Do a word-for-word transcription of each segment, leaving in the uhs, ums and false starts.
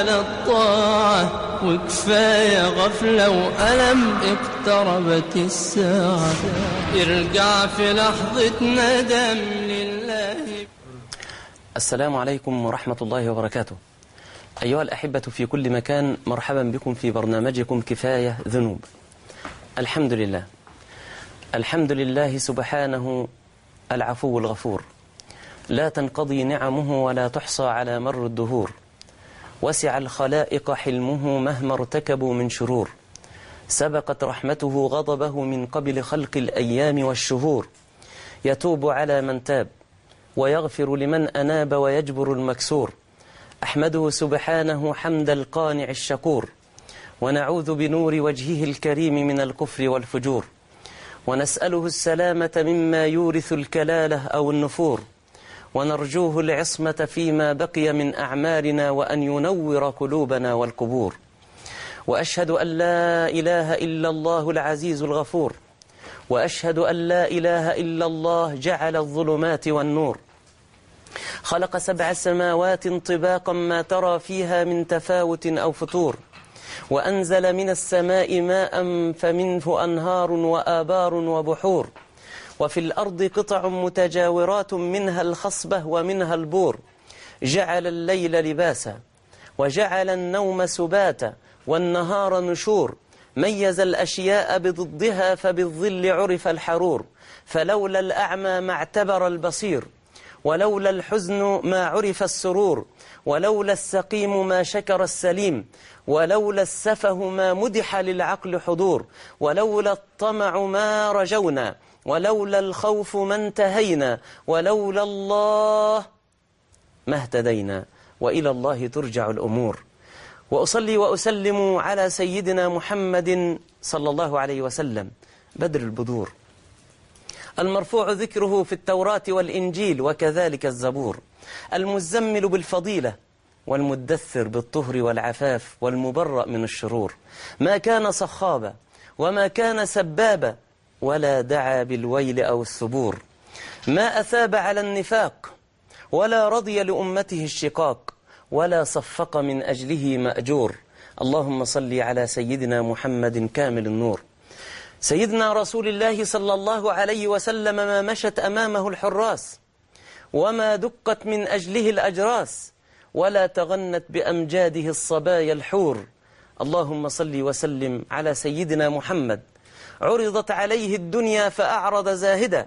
على الطاعة وكفاية غفلة وألم، اقتربت الساعة يرجع في لحظة ندم لله. السلام عليكم ورحمة الله وبركاته. أيها الأحبة في كل مكان، مرحبا بكم في برنامجكم كفاية ذنوب. الحمد لله الحمد لله سبحانه العفو الغفور، لا تنقضي نعمه ولا تحصى على مر الدهور، وسع الخلائق حلمه مهما ارتكبوا من شرور، سبقت رحمته غضبه من قبل خلق الأيام والشهور، يتوب على من تاب ويغفر لمن أناب ويجبر المكسور. أحمده سبحانه حمد القانع الشكور، ونعوذ بنور وجهه الكريم من الكفر والفجور، ونسأله السلامة مما يورث الكلالة أو النفور، ونرجوه العصمة فيما بقي من أعمالنا وأن ينور قلوبنا والقبور. وأشهد أن لا إله إلا الله العزيز الغفور، وأشهد أن لا إله إلا الله جعل الظلمات والنور، خلق سبع سماوات طباقا ما ترى فيها من تفاوت أو فتور، وأنزل من السماء ماء فمنه أنهار وآبار وبحور، وفي الأرض قطع متجاورات منها الخصبة ومنها البور، جعل الليل لباسا وجعل النوم سباتا والنهار نشور، ميز الأشياء بضدها فبالظل عرف الحرور، فلولا الأعمى ما اعتبر البصير، ولولا الحزن ما عرف السرور، ولولا السقيم ما شكر السليم، ولولا السفه ما مدح للعقل حضور، ولولا الطمع ما رجونا، ولولا الخوف ما انتهينا، ولولا الله ما اهتدينا، وإلى الله ترجع الأمور. وأصلي وأسلم على سيدنا محمد صلى الله عليه وسلم، بدر البدور، المرفوع ذكره في التوراة والإنجيل وكذلك الزبور، المزمل بالفضيلة والمدثر بالطهر والعفاف والمبرأ من الشرور، ما كان صخابا وما كان سبابا ولا دعا بالويل أو الثبور، ما أثاب على النفاق ولا رضي لأمته الشقاق، ولا صفق من أجله مأجور. اللهم صل على سيدنا محمد كامل النور. سيدنا رسول الله صلى الله عليه وسلم ما مشت أمامه الحراس، وما دقت من أجله الأجراس، ولا تغنت بأمجاده الصبايا الحور. اللهم صل وسلم على سيدنا محمد، عرضت عليه الدنيا فأعرض زاهدا،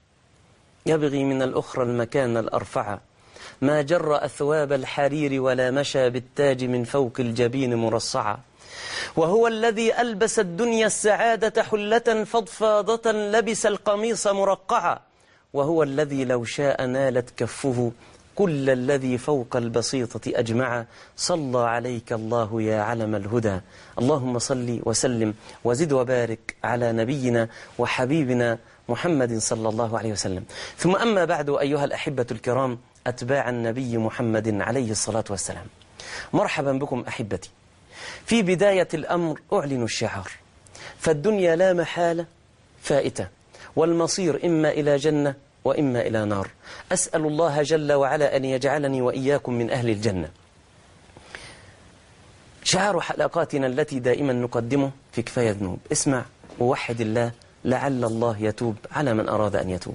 يبغي من الأخرى المكان الأرفع، ما جر أثواب الحرير ولا مشى بالتاج من فوق الجبين مرصعا، وهو الذي ألبس الدنيا السعادة حلة فضفاضة لبس القميص مرقعا، وهو الذي لو شاء نالت كفه كل الذي فوق البسيطة أجمع. صلى عليك الله يا علم الهدى. اللهم صل وسلم وزد وبارك على نبينا وحبيبنا محمد صلى الله عليه وسلم. ثم أما بعد، أيها الأحبة الكرام أتباع النبي محمد عليه الصلاة والسلام، مرحبا بكم أحبتي. في بداية الأمر أعلن الشعار، فالدنيا لا محالة فائتة، والمصير إما إلى جنة وإما إلى نار. أسأل الله جل وعلا أن يجعلني وإياكم من أهل الجنة. شعار حلقاتنا التي دائما نقدمه في كفاية ذنوب، اسمع ووحد الله لعل الله يتوب على من أراد أن يتوب.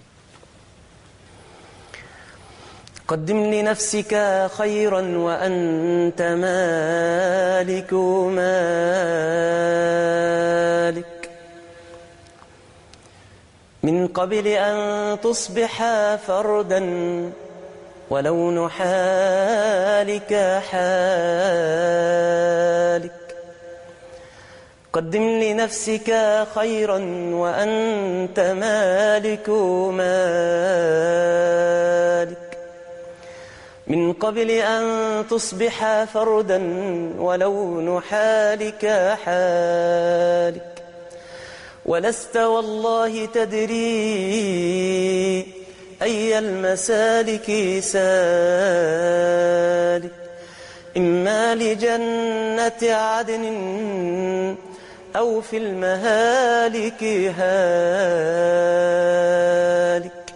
قدم لنفسك خيرا وأنت مالك مالك، من قبل أن تصبح فردا ولون حالك حالك. قدم لنفسك خيرا وأنت مالك مالك، من قبل أن تصبح فردا ولون حالك حالك. ولست والله تدري أي المسالك سالك، إما لجنة عدن أو في المهالك هالك.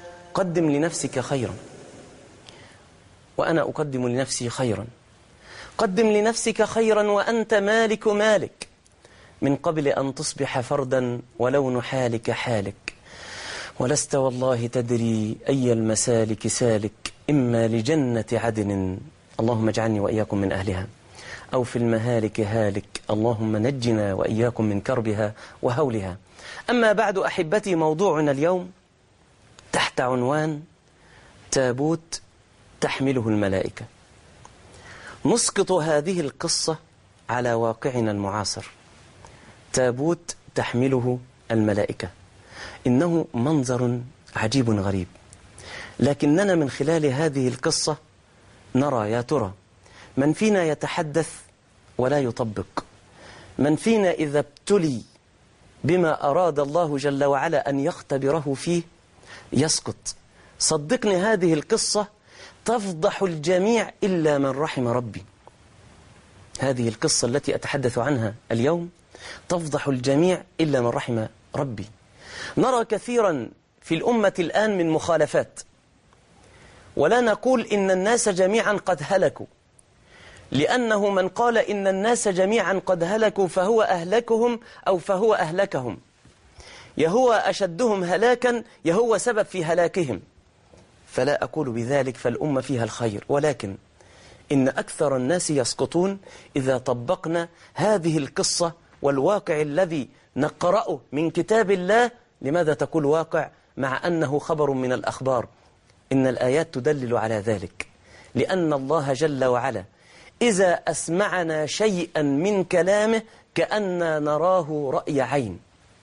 قدم لنفسك خيرا وأنا أقدم لنفسي خيرا. قدم لنفسك خيرا وأنت مالك مالك من قبل أن تصبح فردا ولون حالك حالك، ولست والله تدري أي المسالك سالك، إما لجنة عدن اللهم اجعلني وإياكم من أهلها، أو في المهالك هالك اللهم نجنا وإياكم من كربها وهولها. أما بعد أحبتي، موضوعنا اليوم تحت عنوان تابوت تحمله الملائكة. نسقط هذه القصة على واقعنا المعاصر. تابوت تحمله الملائكة، إنه منظر عجيب غريب، لكننا من خلال هذه القصة نرى يا ترى من فينا يتحدث ولا يطبق، من فينا إذا ابتلي بما أراد الله جل وعلا أن يختبره فيه يسقط. صدقني هذه القصة تفضح الجميع إلا من رحم ربي. هذه القصة التي أتحدث عنها اليوم تفضح الجميع إلا من رحم ربي. نرى كثيرا في الأمة الآن من مخالفات، ولا نقول إن الناس جميعا قد هلكوا، لأنه من قال إن الناس جميعا قد هلكوا فهو أهلكهم أو فهو أهلكهم، يهو أشدهم هلاكا يهو سبب في هلاكهم. فلا أقول بذلك، فالأمة فيها الخير، ولكن إن أكثر الناس يسقطون إذا طبقنا هذه القصة والواقع الذي نقرأه من كتاب الله. لماذا تقول واقع مع أنه خبر من الأخبار؟ إن الآيات تدلل على ذلك، لأن الله جل وعلا إذا أسمعنا شيئا من كلامه كأننا نراه رأي عين.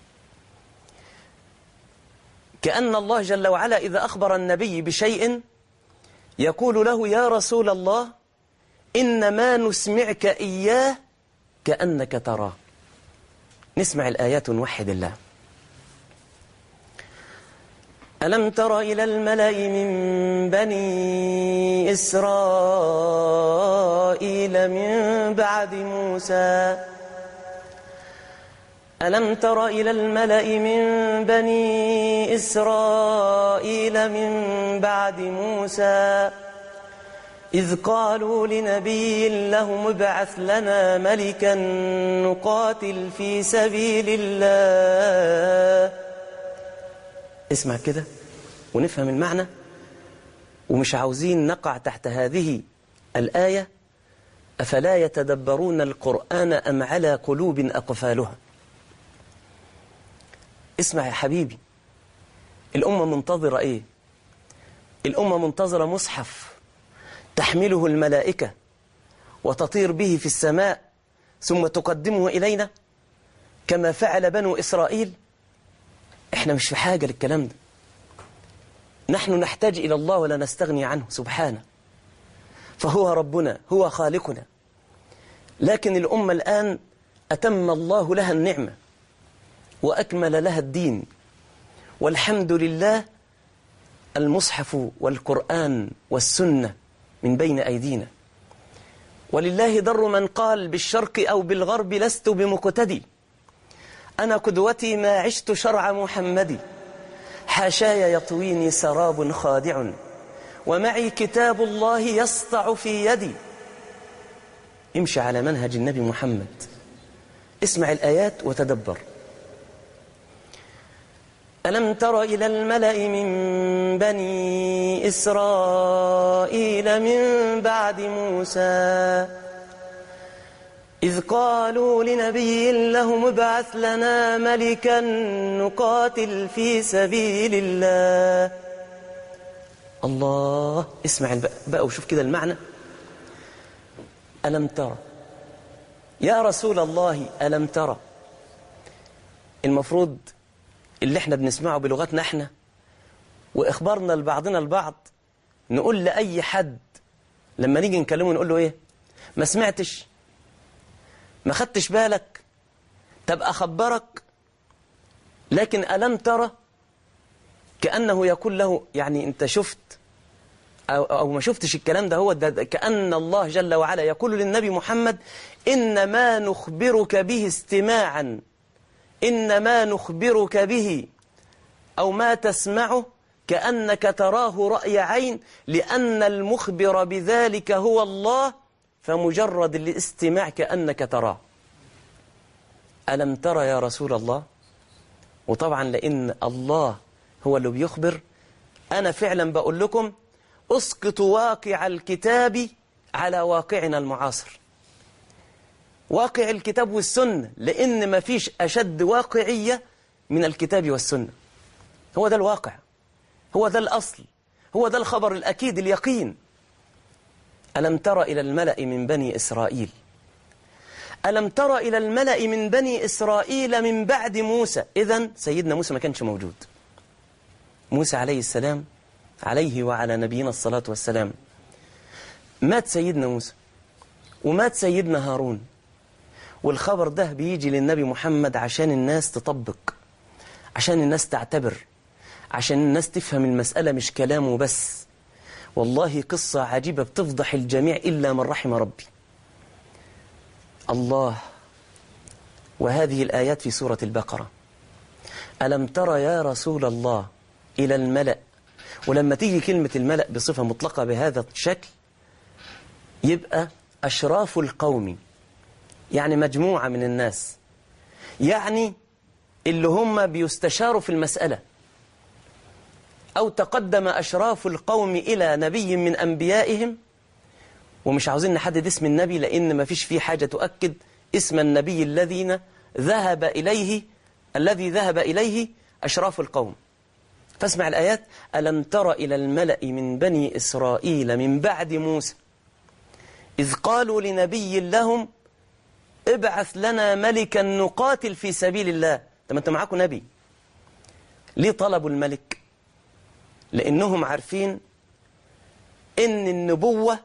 كأن الله جل وعلا إذا أخبر النبي بشيء يقول له يا رسول الله إنما نسمعك إياه كأنك تراه. نسمع الآيات ونوحد الله. ألم تر إلى الملأ من بني إسرائيل من بعد موسى ألم تر إلى الملأ من بني إسرائيل من بعد موسى إذ قالوا لنبي له ابعث لنا ملكا نقاتل في سبيل الله. اسمع كده ونفهم المعنى، ومش عاوزين نقع تحت هذه الآية أفلا يتدبرون القرآن أم على قلوب أقفالها. اسمع يا حبيبي، الأمة منتظرة إيه؟ الأمة منتظرة مصحف تحمله الملائكة وتطير به في السماء ثم تقدمه إلينا كما فعل بنو إسرائيل. إحنا مش في حاجة للكلام ده، نحن نحتاج إلى الله ولا نستغني عنه سبحانه، فهو ربنا هو خالقنا. لكن الأمة الآن أتم الله لها النعمة وأكمل لها الدين، والحمد لله المصحف والقرآن والسنة من بين أيدينا. ولله در من قال بالشرق أو بالغرب لست بمقتدي، أنا قدوتي ما عشت شرع محمد، حاشاي يطويني سراب خادع ومعي كتاب الله يسطع في يدي. امشي على منهج النبي محمد، اسمع الآيات وتدبر. ألم تر إلى الملأ من بني إسرائيل من بعد موسى إذ قالوا لنبي لهم ابعث لنا ملكا نقاتل في سبيل الله. الله، اسمع بقى وشوف كده المعنى. ألم ترى يا رسول الله، ألم ترى. المفروض اللي احنا بنسمعه بلغتنا احنا وإخبارنا لبعضنا البعض نقول لأي حد لما نيجي نكلمه نقول له ايه؟ ما سمعتش؟ ما خدتش بالك؟ طب أخبرك؟ لكن ألم ترى كأنه يقول له يعني أنت شفت أو, أو ما شفتش الكلام ده. هو ده كأن الله جل وعلا يقول للنبي محمد إنما نخبرك به استماعا، إنما نخبرك به أو ما تسمعه كأنك تراه رأي عين، لأن المخبر بذلك هو الله فمجرد الاستماع كأنك تراه. ألم ترى يا رسول الله؟ وطبعا لأن الله هو اللي بيخبر، أنا فعلا بقول لكم أسقطوا واقع الكتاب على واقعنا المعاصر، واقع الكتاب والسنة، لأن ما فيش أشد واقعية من الكتاب والسنة. هو ده الواقع، هو ده الأصل، هو ده الخبر الأكيد اليقين. ألم تر إلى الملأ من بني إسرائيل ألم تر إلى الملأ من بني إسرائيل من بعد موسى. إذن سيدنا موسى ما كانش موجود. موسى عليه السلام عليه وعلى نبينا الصلاة والسلام مات سيدنا موسى ومات سيدنا هارون، والخبر ده بيجي للنبي محمد عشان الناس تطبق، عشان الناس تعتبر، عشان الناس تفهم المسألة مش كلامه بس. والله قصة عجيبة بتفضح الجميع إلا من رحم ربي. الله، وهذه الآيات في سورة البقرة. ألم تر يا رسول الله إلى الملأ، ولما تيجي كلمة الملأ بصفة مطلقة بهذا الشكل يبقى أشراف القوم، يعني مجموعة من الناس، يعني اللي هم بيستشاروا في المسألة. أو تقدم أشراف القوم إلى نبي من أنبيائهم، ومش عاوزين نحدد اسم النبي لأن ما فيش فيه حاجة تؤكد اسم النبي الذين ذهب إليه الذي ذهب إليه أشراف القوم. فاسمع الآيات. ألم تر إلى الملأ من بني إسرائيل من بعد موسى إذ قالوا لنبي لهم ابعث لنا ملكا نقاتل في سبيل الله. طب أنت معاكم نبي، ليه طلبوا الملك؟ لأنهم عارفين إن النبوة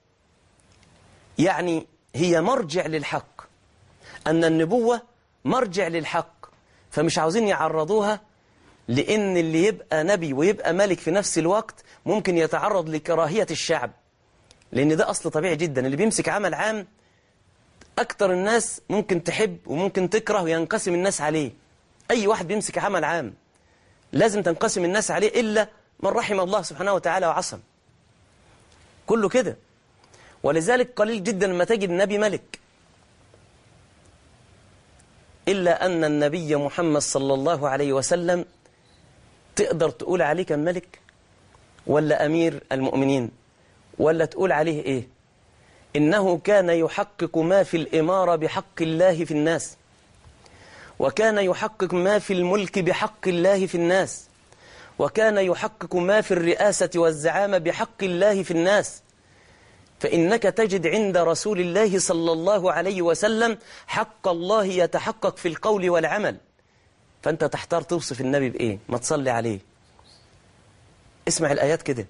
يعني هي مرجع للحق، أن النبوة مرجع للحق، فمش عاوزين يعرضوها، لأن اللي يبقى نبي ويبقى ملك في نفس الوقت ممكن يتعرض لكراهية الشعب، لأن ده أصل طبيعي جدا. اللي بيمسك عمل عام أكتر الناس ممكن تحب وممكن تكره وينقسم الناس عليه. أي واحد بيمسك عمل عام لازم تنقسم الناس عليه إلا من رحم الله سبحانه وتعالى وعصم، كله كده. ولذلك قليل جدا لما تجد نبي ملك، إلا أن النبي محمد صلى الله عليه وسلم تقدر تقول عليه كان ملك ولا أمير المؤمنين، ولا تقول عليه إيه؟ إنه كان يحقق ما في الإمارة بحق الله في الناس، وكان يحقق ما في الملك بحق الله في الناس، وكان يحقق ما في الرئاسة والزعامة بحق الله في الناس. فإنك تجد عند رسول الله صلى الله عليه وسلم حق الله يتحقق في القول والعمل. فأنت تحتار توصف النبي بإيه؟ ما تصلي عليه. اسمع الآيات كده.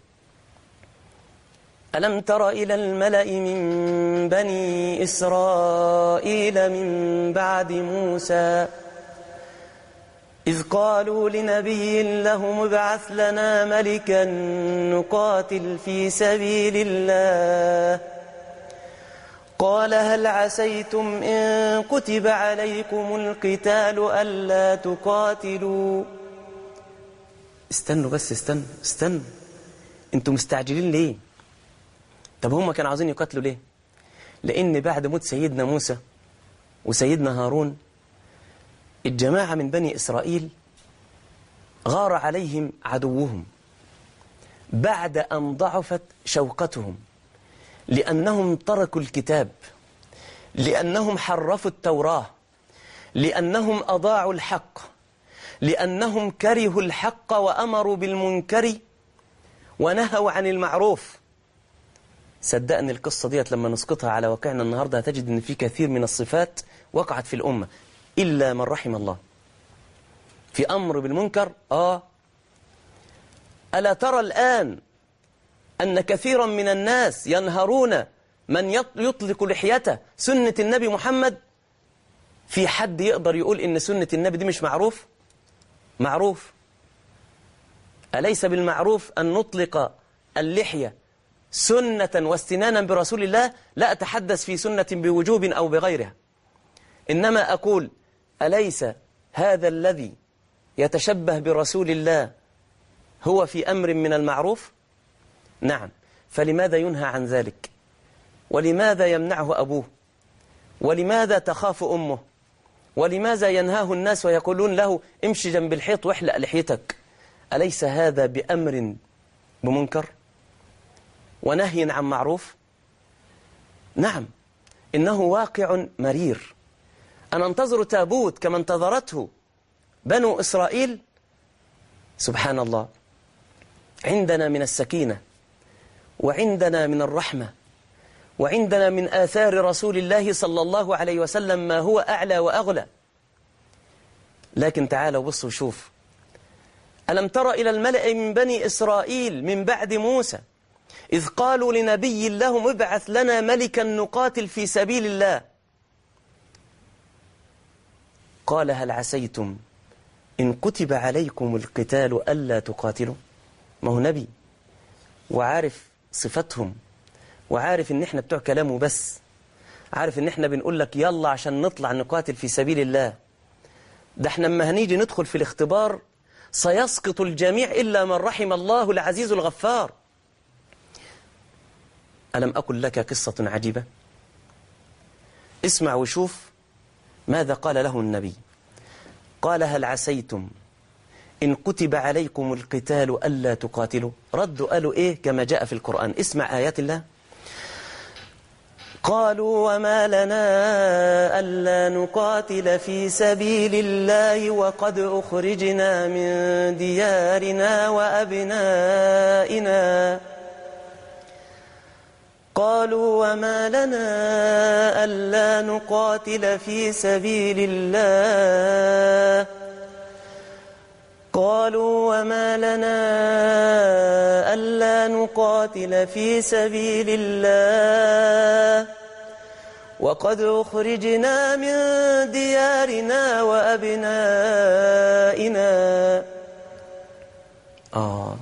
ألم تر إلى الملأ من بني إسرائيل من بعد موسى إذ قالوا لنبي لهم ابعث لنا ملكا نقاتل في سبيل الله قال هل عسيتم إن كتب عليكم القتال ألا تقاتلوا. استنوا بس، استنوا استنوا انتوا مستعجلين ليه؟ طب هم كانوا عاوزين يقاتلوا ليه؟ لأن بعد موت سيدنا موسى وسيدنا هارون الجماعة من بني إسرائيل غار عليهم عدوهم بعد أن ضعفت شوقتهم، لأنهم تركوا الكتاب، لأنهم حرفوا التوراة، لأنهم أضاعوا الحق، لأنهم كرهوا الحق وأمروا بالمنكر ونهوا عن المعروف. صدقني القصة ديت لما نسقطها على واقعنا النهاردة هتجد أن في كثير من الصفات وقعت في الأمة إلا من رحم الله. في أمر بالمنكر آه ألا ترى الآن أن كثيرا من الناس ينهرون من يطلق لحيته سنة النبي محمد؟ في حد يقدر يقول إن سنة النبي دي مش معروف؟ معروف. أليس بالمعروف أن نطلق اللحية سنة واستنانا برسول الله؟ لا أتحدث في سنة بوجوب أو بغيرها، إنما أقول أليس هذا الذي يتشبه برسول الله هو في أمر من المعروف؟ نعم. فلماذا ينهى عن ذلك؟ ولماذا يمنعه أبوه؟ ولماذا تخاف أمه؟ ولماذا ينهاه الناس ويقولون له امشي جنب الحيط واحلق لحيتك؟ أليس هذا بأمر بمنكر ونهي عن معروف؟ نعم، إنه واقع مرير. أنا انتظر تابوت كما انتظرته بنو إسرائيل. سبحان الله، عندنا من السكينة وعندنا من الرحمة وعندنا من آثار رسول الله صلى الله عليه وسلم ما هو أعلى وأغلى. لكن تعالوا بصوا شوف، ألم تر إلى الملأ من بني إسرائيل من بعد موسى إذ قالوا لنبي لهم ابعث لنا ملكا نقاتل في سبيل الله، قال هل عسيتم إن كتب عليكم القتال ألا تقاتلوا؟ ما هو نبي وعارف صفتهم وعارف إن إحنا بتوع كلامه، بس عارف إن إحنا بنقول لك يلا عشان نطلع نقاتل في سبيل الله. ده إحنا لما هنيجي ندخل في الاختبار سيسقط الجميع إلا من رحم الله العزيز الغفار. ألم أقل لك قصة عجيبة؟ اسمع وشوف ماذا قال له النبي. قال هل عسيتم إن كتب عليكم القتال ألا تقاتلوا؟ ردوا قالوا إيه كما جاء في القرآن. اسمع آيات الله. قالوا وما لنا ألا نقاتل في سبيل الله وقد أخرجنا من ديارنا وأبنائنا قالوا وما لنا ألا نقاتل في سبيل الله قالوا وما لنا ألا نقاتل في سبيل الله وقد أخرجنا من ديارنا وأبنائنا. آه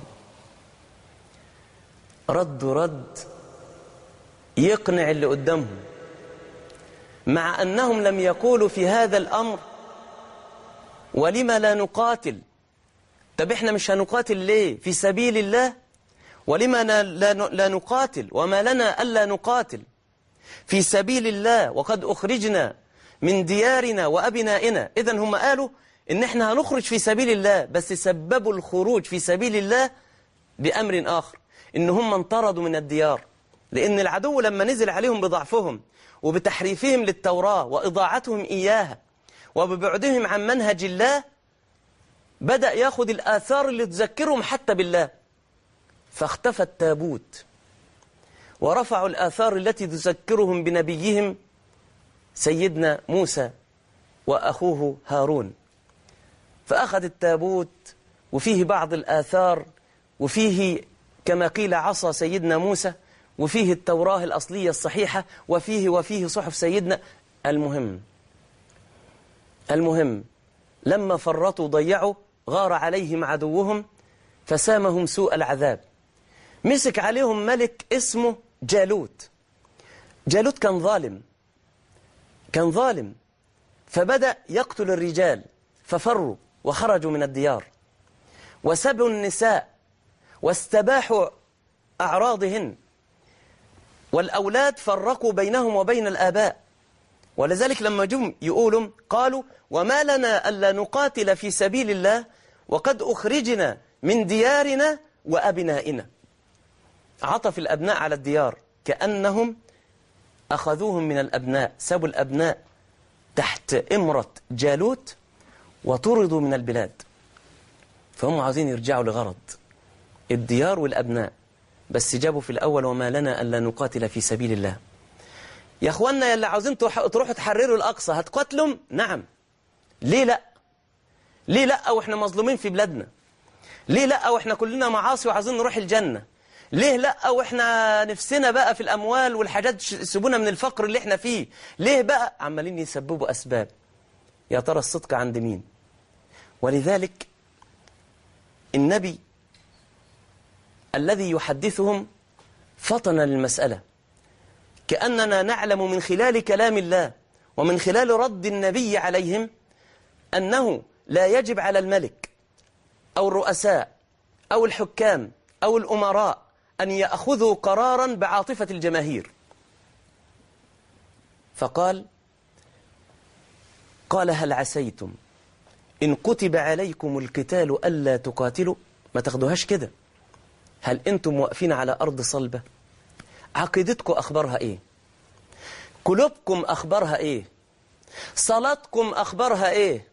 رد رد يقنع اللي قدامهم، مع أنهم لم يقولوا في هذا الأمر ولما لا نقاتل. طب إحنا مش هنقاتل ليه في سبيل الله؟ ولما لا نقاتل؟ وما لنا ألا نقاتل في سبيل الله وقد أخرجنا من ديارنا وأبنائنا. إذن هم قالوا إن إحنا هنخرج في سبيل الله، بس سببوا الخروج في سبيل الله بأمر آخر، إن هم انطردوا من الديار، لأن العدو لما نزل عليهم بضعفهم وبتحريفهم للتوراة وإضاعتهم إياها وببعدهم عن منهج الله بدأ ياخد الآثار اللي تذكرهم حتى بالله، فاختفى التابوت ورفعوا الآثار التي تذكرهم بنبيهم سيدنا موسى وأخوه هارون. فأخذ التابوت وفيه بعض الآثار وفيه كما قيل عصا سيدنا موسى وفيه التوراة الأصلية الصحيحة وفيه وفيه صحف سيدنا. المهم المهم لما فرطوا ضيعوا غار عليهم عدوهم فسامهم سوء العذاب. مسك عليهم ملك اسمه جالوت. جالوت كان ظالم كان ظالم فبدأ يقتل الرجال، ففروا وخرجوا من الديار وسبوا النساء واستباحوا أعراضهن، والأولاد فرقوا بينهم وبين الآباء. ولذلك لما جم يقولوا قالوا وما لنا ألا نقاتل في سبيل الله وقد أخرجنا من ديارنا وأبنائنا. عطف الأبناء على الديار كأنهم أخذوهم من الأبناء، سبوا الأبناء تحت إمرة جالوت وطردوا من البلاد. فهم عاوزين يرجعوا لغرض الديار والأبناء، بس جابوا في الأول وما لنا ألا نقاتل في سبيل الله. يا أخوانا يلي عاوزين تروحوا تحرروا الأقصى هتقاتلوا؟ نعم. ليه لا؟ ليه لا وإحنا مظلومين في بلادنا؟ ليه لا وإحنا كلنا معاصي وعاوزين نروح الجنة؟ ليه لا وإحنا نفسنا بقى في الأموال والحاجات سيبونا من الفقر اللي إحنا فيه؟ ليه بقى عمالين يسببوا أسباب؟ يا ترى الصدق عند مين؟ ولذلك النبي الذي يحدثهم فطن للمسألة، كأننا نعلم من خلال كلام الله ومن خلال رد النبي عليهم أنه لا يجب على الملك أو الرؤساء أو الحكام أو الأمراء أن يأخذوا قرارا بعاطفة الجماهير. فقال قال هل عسيتم إن كتب عليكم القتال ألا تقاتلوا؟ ما تاخدوهاش كده. هل أنتم واقفين على أرض صلبة؟ عقيدتكم أخبارها إيه؟ قلوبكم أخبارها إيه؟ صلاتكم أخبارها إيه؟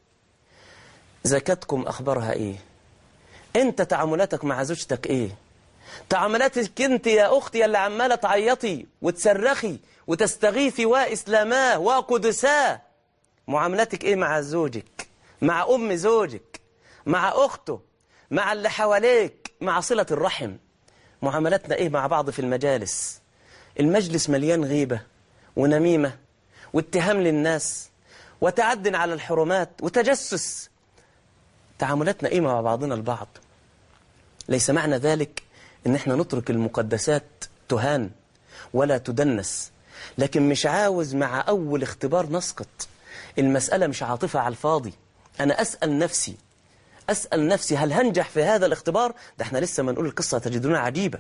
زكاتكم أخبارها إيه؟ أنت تعاملاتك مع زوجتك إيه؟ تعاملاتك أنت يا أختي اللي عمالة تعيطي وتصرخي وتستغيثي وإسلاماه وقدساه، معاملاتك إيه مع زوجك، مع أم زوجك، مع أخته، مع اللي حواليك، مع صلة الرحم؟ معاملاتنا إيه مع بعض في المجالس؟ المجلس مليان غيبة ونميمة واتهام للناس وتعد على الحرمات وتجسس. تعاملاتنا إيه مع بعضنا البعض؟ ليس معنى ذلك إن احنا نترك المقدسات تهان ولا تدنس، لكن مش عاوز مع أول اختبار نسقط. المسألة مش عاطفة على الفاضي. أنا أسأل نفسي أسأل نفسي هل هنجح في هذا الاختبار؟ ده احنا لسه ما نقول القصة تجدونها عجيبة.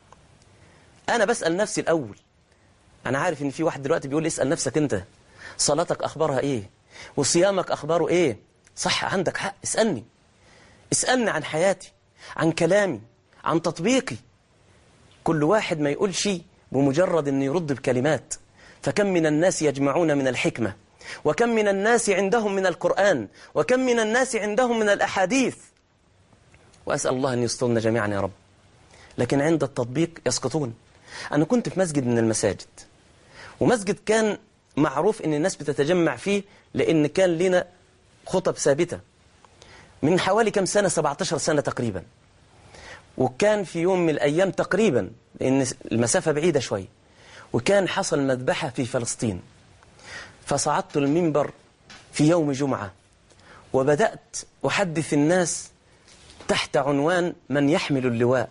أنا بسأل نفسي الأول. أنا عارف إن في واحد دلوقتي بيقول اسأل نفسك أنت، صلاتك أخبارها إيه؟ وصيامك أخباره إيه؟ صح، عندك حق، اسألني اسألني عن حياتي، عن كلامي، عن تطبيقي. كل واحد ما يقول شيء بمجرد أن يرد بكلمات. فكم من الناس يجمعون من الحكمة، وكم من الناس عندهم من القرآن، وكم من الناس عندهم من الأحاديث. وأسأل الله أن يسترنا جميعا يا رب. لكن عند التطبيق يسقطون. أنا كنت في مسجد من المساجد، ومسجد كان معروف أن الناس بتتجمع فيه لأن كان لنا خطب ثابتة من حوالي كم سنة، سبعة عشر سنة تقريبا. وكان في يوم من الأيام تقريبا، لأن المسافة بعيدة شوي، وكان حصل مذبحة في فلسطين. فصعدت المنبر في يوم جمعة وبدأت أحدث الناس تحت عنوان من يحمل اللواء،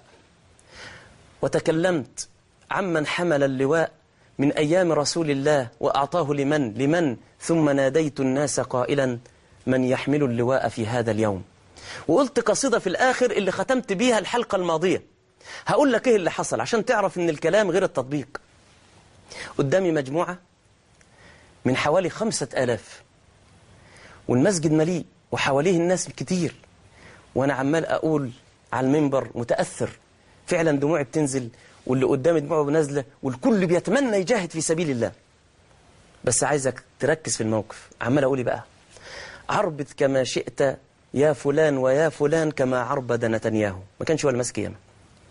وتكلمت عمن حمل اللواء من أيام رسول الله وأعطاه لمن لمن ثم ناديت الناس قائلا من يحمل اللواء في هذا اليوم. وقلت قصيدة في الآخر اللي ختمت بيها الحلقة الماضية. هقول لك إيه اللي حصل عشان تعرف إن الكلام غير التطبيق. قدامي مجموعة من حوالي خمسة آلاف، والمسجد مليء وحواليه الناس كتير، وأنا عمال أقول على المنبر متأثر، فعلا دموعي بتنزل، واللي قدامي دموعه بنازلة، والكل بيتمنى يجاهد في سبيل الله. بس عايزك تركز في الموقف. عمال أقولي بقى عربد كما شئت يا فلان ويا فلان كما عربد نتنياهو. ما كانش هو المسك ياما.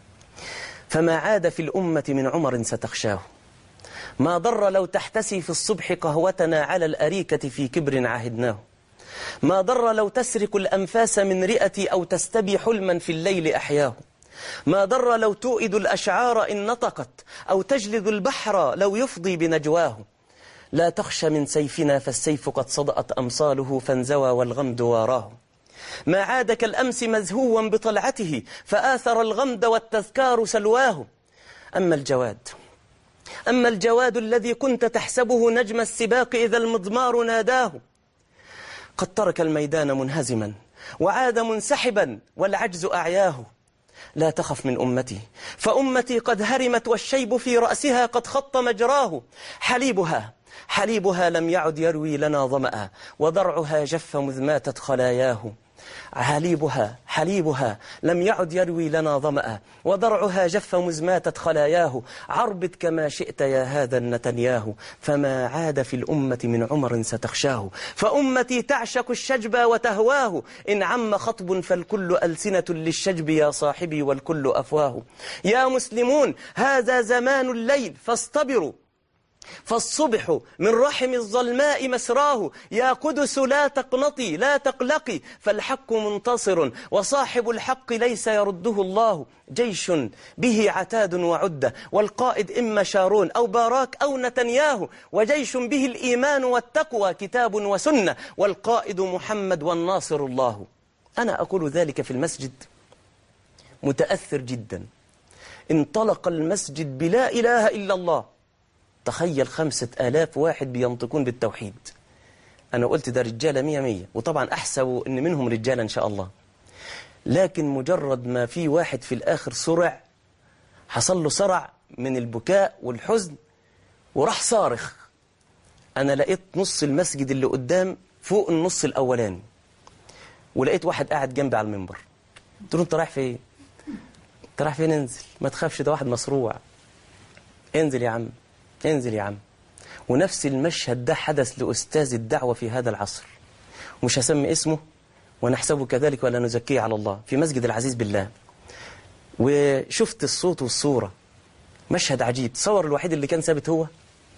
فما عاد في الأمة من عمر ستخشاه، ما ضر لو تحتسي في الصبح قهوتنا على الأريكة في كبر عهدناه، ما ضر لو تسرق الأنفاس من رئتي أو تستبي حلما في الليل أحياه، ما ضر لو توئد الأشعار إن نطقت أو تجلد البحر لو يفضي بنجواه. لا تخش من سيفنا فالسيف قد صدأت أمصاله فانزوى والغمد واراه. ما عاد كالأمس مزهوا بطلعته فآثر الغمد والتذكار سلواه. أما الجواد أما الجواد الذي كنت تحسبه نجم السباق إذا المضمار ناداه، قد ترك الميدان منهزما وعاد منسحبا والعجز أعياه. لا تخف من أمتي فأمتي قد هرمت والشيب في رأسها قد خط مجراه. حليبها حليبها لم يعد يروي لنا ظمأ وضرعها جف مذ ماتت خلاياه. حليبها حليبها لم يعد يروي لنا ظمأ وضرعها جف مذ ماتت خلاياه. عربد كما شئت يا هذا النتنياه فما عاد في الأمة من عمر ستخشاه. فأمتي تعشق الشجب وتهواه إن عم خطب فالكل ألسنة للشجب يا صاحبي والكل أفواه. يا مسلمون هذا زمان الليل فاصطبروا فالصبح من رحم الظلماء مسراه. يا قدس لا تقنطي لا تقلقي فالحق منتصر وصاحب الحق ليس يرده الله. جيش به عتاد وعدة والقائد إما شارون أو باراك أو نتنياهو، وجيش به الإيمان والتقوى كتاب وسنة والقائد محمد والناصر الله. أنا أقول ذلك في المسجد متأثر جدا. انطلق المسجد بلا إله إلا الله. تخيل خمسة آلاف واحد بينطقون بالتوحيد. أنا قلت ده رجالة مية مية، وطبعا أحسب إن منهم رجالة إن شاء الله. لكن مجرد ما في واحد في الآخر صرع، حصل له صرع من البكاء والحزن وراح صارخ. أنا لقيت نص المسجد اللي قدام فوق النص الأولاني، ولقيت واحد قاعد جنبي على المنبر. قلت له أنت رايح فين؟ أنت رايح فين؟ انزل، ما تخافش، ده واحد مصروع. انزل يا عم، انزل يا عم. ونفس المشهد ده حدث لأستاذ الدعوة في هذا العصر، ومش هسمي اسمه ونحسبه كذلك ولا نزكيه على الله، في مسجد العزيز بالله. وشفت الصوت والصورة، مشهد عجيب. تصور الوحيد اللي كان ثابت هو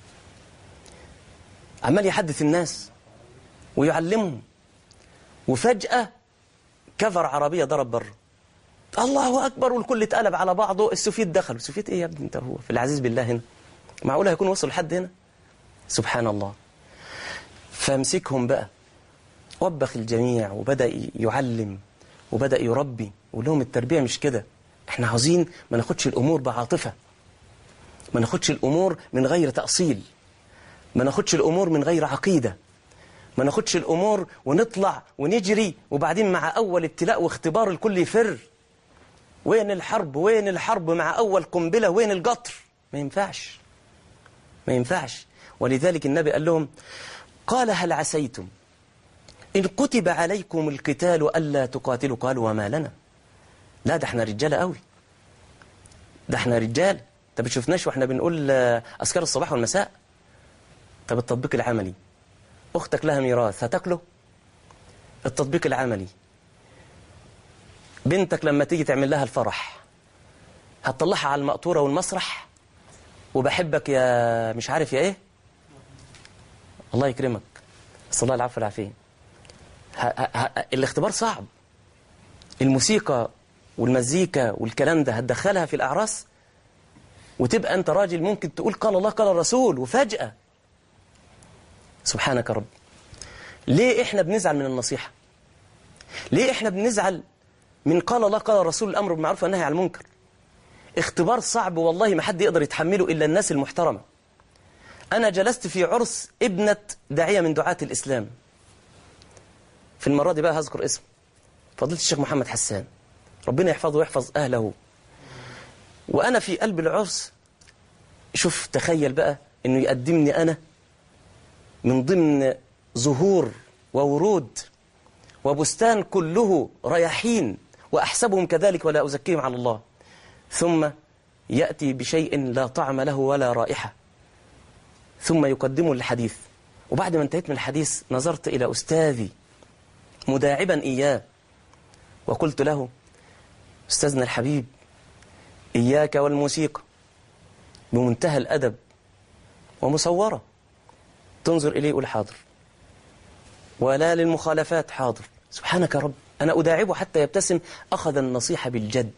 عمال يحدث الناس ويعلمهم، وفجأة كفر عربية ضرب بره، الله أكبر، والكل اتقلب على بعضه. السوفيت دخلوا. السوفيت إيه يا ابني أنت؟ هو في العزيز بالله هنا؟ معقولة هيكون وصل لحد هنا؟ سبحان الله. فامسكهم بقى، وبخ الجميع، وبدأ يعلم وبدأ يربي، ويقول لهم التربية مش كده، احنا عاوزين ما ناخدش الأمور بعاطفة، ما ناخدش الأمور من غير تأصيل، ما ناخدش الأمور من غير عقيدة، ما ناخدش الأمور ونطلع ونجري، وبعدين مع أول ابتلاء واختبار الكل يفر. وين الحرب؟ وين الحرب مع أول قنبلة؟ وين القطر؟ ما ينفعش، ما ينفعش. ولذلك النبي قال لهم، قال هل عسيتم إن كتب عليكم القتال ألا تقاتلوا؟ قالوا وما لنا. لا ده احنا رجالة قوي، ده احنا رجال. طب بتشوفناش واحنا بنقول أذكار الصباح والمساء؟ طب التطبيق العملي، أختك لها ميراث هتاكله؟ التطبيق العملي، بنتك لما تيجي تعمل لها الفرح هتطلعها على المقطورة والمسرح وبحبك يا مش عارف يا ايه؟ الله يكرمك، صلى الله العفو والعافية. الاختبار صعب. الموسيقى والمزيكا والكلام ده هتدخلها في الأعراس، وتبقى أنت راجل ممكن تقول قال الله قال الرسول، وفجأة سبحانك رب. ليه إحنا بنزعل من النصيحة؟ ليه إحنا بنزعل من قال الله قال الرسول، الأمر بالمعروف والنهي عن المنكر؟ اختبار صعب والله، ما حد يقدر يتحمله إلا الناس المحترمة. أنا جلست في عرس ابنة داعية من دعاة الإسلام، في المرة دي بقى هذكر اسم فضيلة الشيخ محمد حسان، ربنا يحفظه ويحفظ أهله. وأنا في قلب العرس، شوف تخيل بقى إنه يقدمني أنا من ضمن زهور وورود وبستان كله رياحين، وأحسبهم كذلك ولا أزكيهم على الله، ثم يأتي بشيء لا طعم له ولا رائحة، ثم يقدمه الحديث. وبعد ما انتهيت من الحديث نظرت إلى أستاذي مداعبا إياه، وقلت له أستاذنا الحبيب إياك والموسيقى، بمنتهى الأدب ومصورة، تنظر إليه يقول حاضر، ولا للمخالفات حاضر. سبحانك يا رب، أنا أداعبه حتى يبتسم. أخذ النصيحة بالجد،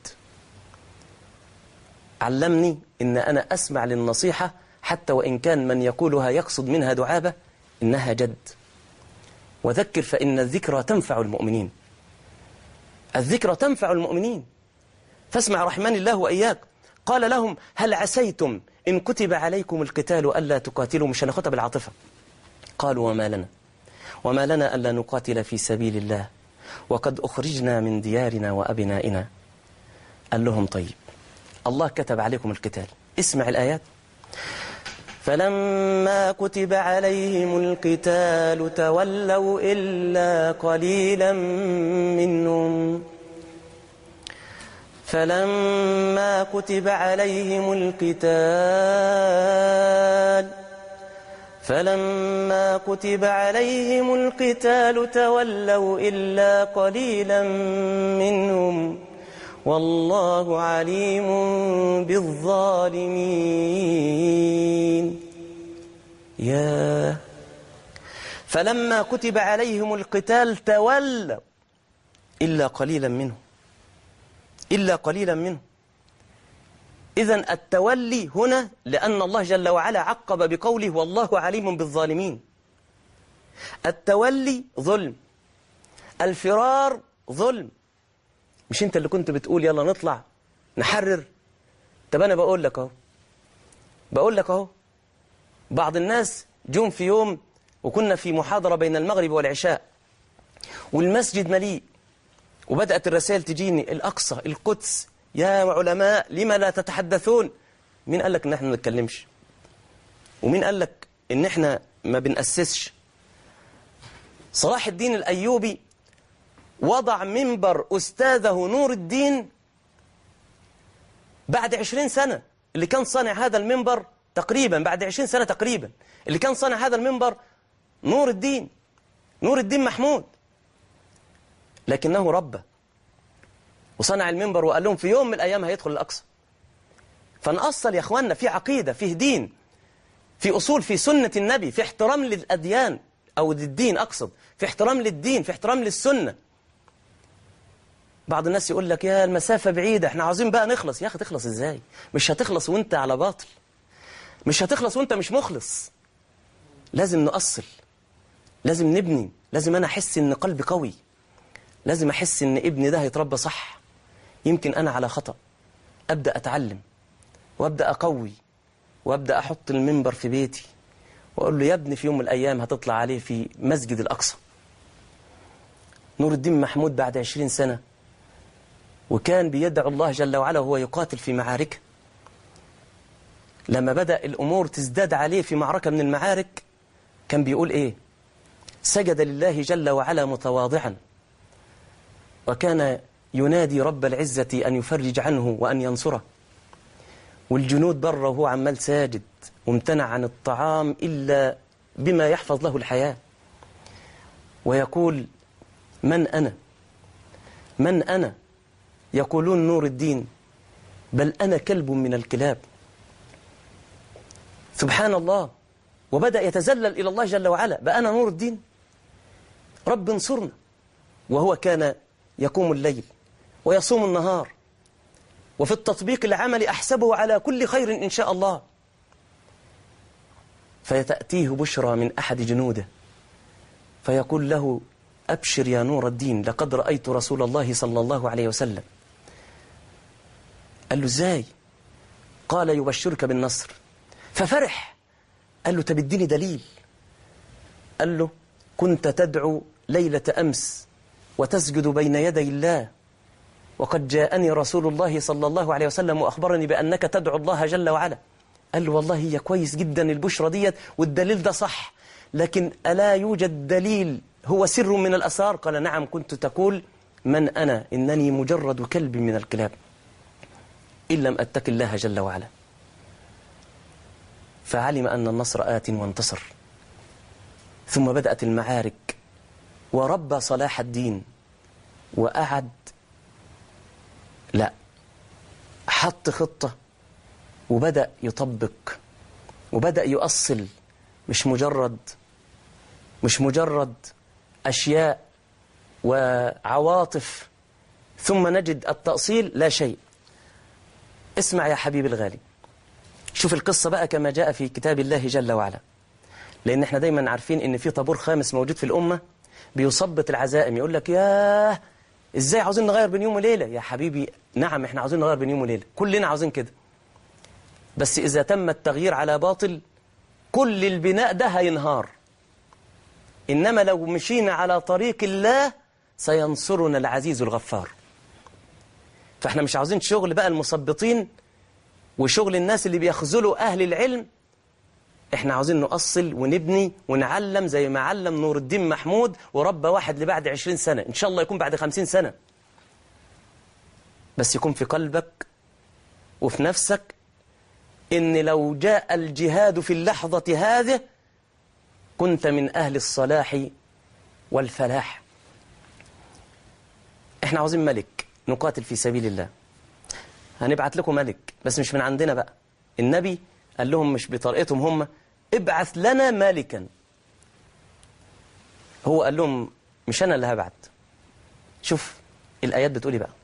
علمني إن أنا أسمع للنصيحة حتى وإن كان من يقولها يقصد منها دعابة، إنها جد. وذكر فإن الذكرى تنفع المؤمنين، الذكرى تنفع المؤمنين، فاسمع رحمن الله وإياك. قال لهم هل عسيتم إن كتب عليكم القتال ألا تقاتلوا؟ مش هناخدها بالعاطفة. قالوا وما لنا وما لنا ألا نقاتل في سبيل الله وقد أخرجنا من ديارنا وأبنائنا. قال لهم طيب الله كتب عليكم القتال، اسمع الآيات. فلما كتب عليهم القتال تولوا إلا قليلا منهم فلما كتب عليهم القتال فلما كتب عليهم القتال تولوا إلا قليلا منهم والله عليم بالظالمين. يا فلما كتب عليهم القتال تولوا إلا قليلا منهم، إلا قليلا منهم. إذن التولي هنا لأن الله جل وعلا عقب بقوله والله عليم بالظالمين. التولي ظلم، الفرار ظلم. مش انت اللي كنت بتقول يلا نطلع نحرر؟ طب انا بقول لك اهو بقول لك اهو بعض الناس جم في يوم وكنا في محاضرة بين المغرب والعشاء والمسجد مليء، وبدأت الرسائل تجيني الأقصى القدس، يا علماء لما لا تتحدثون؟ مين قال لك ان احنا ما نتكلمش؟ ومين قال لك ان احنا ما بنأسسش. صلاح الدين الأيوبي وضع منبر أستاذه نور الدين بعد عشرين سنة. اللي كان صانع هذا المنبر تقريبا بعد عشرين سنة تقريبا اللي كان صانع هذا المنبر نور الدين نور الدين محمود، لكنه ربى وصنع المنبر وقال لهم في يوم من الأيام هيدخل الأقصى. فنأصل يا أخواننا في عقيدة، في دين، في أصول، في سنة النبي، في احترام للأديان أو للدين أقصد، في احترام للدين، في احترام للسنة. بعض الناس يقول لك يا المسافة بعيدة احنا عاوزين بقى نخلص. يا أخي تخلص إزاي؟ مش هتخلص وانت على باطل، مش هتخلص وانت مش مخلص. لازم نأصل، لازم نبني، لازم أنا أحس إن قلبي قوي، لازم أحس إن ابني ده هيتربى صح. يمكن أنا على خطأ، أبدأ أتعلم وأبدأ أقوي وأبدأ أحط المنبر في بيتي وأقول له يا ابني في يوم من الأيام هتطلع عليه في مسجد الأقصى. نور الدين محمود بعد عشرين سنة وكان بيدعو الله جل وعلا وهو يقاتل في معاركه. لما بدأ الأمور تزداد عليه في معركة من المعارك كان بيقول إيه؟ سجد لله جل وعلا متواضعا وكان ينادي رب العزة أن يفرج عنه وأن ينصره، والجنود بره وهو عمال ساجد وامتنع عن الطعام إلا بما يحفظ له الحياة، ويقول من أنا من أنا يقولون نور الدين بل أنا كلب من الكلاب. سبحان الله. وبدأ يتذلل إلى الله جل وعلا، بقى أنا نور الدين رب انصرنا. وهو كان يقوم الليل ويصوم النهار، وفي التطبيق العملي أحسبه على كل خير إن شاء الله. فيتأتيه بشرى من أحد جنوده فيقول له أبشر يا نور الدين لقد رأيت رسول الله صلى الله عليه وسلم. قال له إزاي؟ قال يبشرك بالنصر. ففرح، قال له تبديني دليل. قال له كنت تدعو ليلة أمس وتسجد بين يدي الله، وقد جاءني رسول الله صلى الله عليه وسلم وأخبرني بأنك تدعو الله جل وعلا. قال له والله هي كويس جدا البشرى ديت والدليل ده صح، لكن ألا يوجد دليل هو سر من الأسرار؟ قال نعم، كنت تقول من أنا إنني مجرد كلب من الكلاب إن لم أتق الله جل وعلا. فعلم أن النصر آت وانتصر. ثم بدأت المعارك وربى صلاح الدين وقعد لا حط خطة وبدأ يطبق وبدأ يؤصل، مش مجرد مش مجرد أشياء وعواطف ثم نجد التأصيل لا شيء. اسمع يا حبيبي الغالي، شوف القصة بقى كما جاء في كتاب الله جل وعلا، لأن احنا دايما عارفين ان في طابور خامس موجود في الأمة بيصبت العزائم. يقول لك ياه ازاي عاوزين نغير بين يوم وليلة؟ يا حبيبي نعم احنا عاوزين نغير بين يوم وليلة، كلنا عاوزين كده، بس إذا تم التغيير على باطل كل البناء ده هينهار. إنما لو مشينا على طريق الله سينصرنا العزيز الغفار. فاحنا مش عاوزين شغل بقى المثبطين وشغل الناس اللي بيخذلوا أهل العلم. احنا عاوزين نؤصل ونبني ونعلم زي ما علم نور الدين محمود وربى واحد لبعد عشرين سنة، إن شاء الله يكون بعد خمسين سنة، بس يكون في قلبك وفي نفسك إن لو جاء الجهاد في اللحظة هذه كنت من أهل الصلاح والفلاح. احنا عاوزين ملك نقاتل في سبيل الله، هنبعت لكم ملك بس مش من عندنا بقى. النبي قال لهم مش بطريقتهم هم، ابعث لنا مالكا. هو قال لهم مش أنا اللي هبعت. شوف الآيات بتقولي بقى،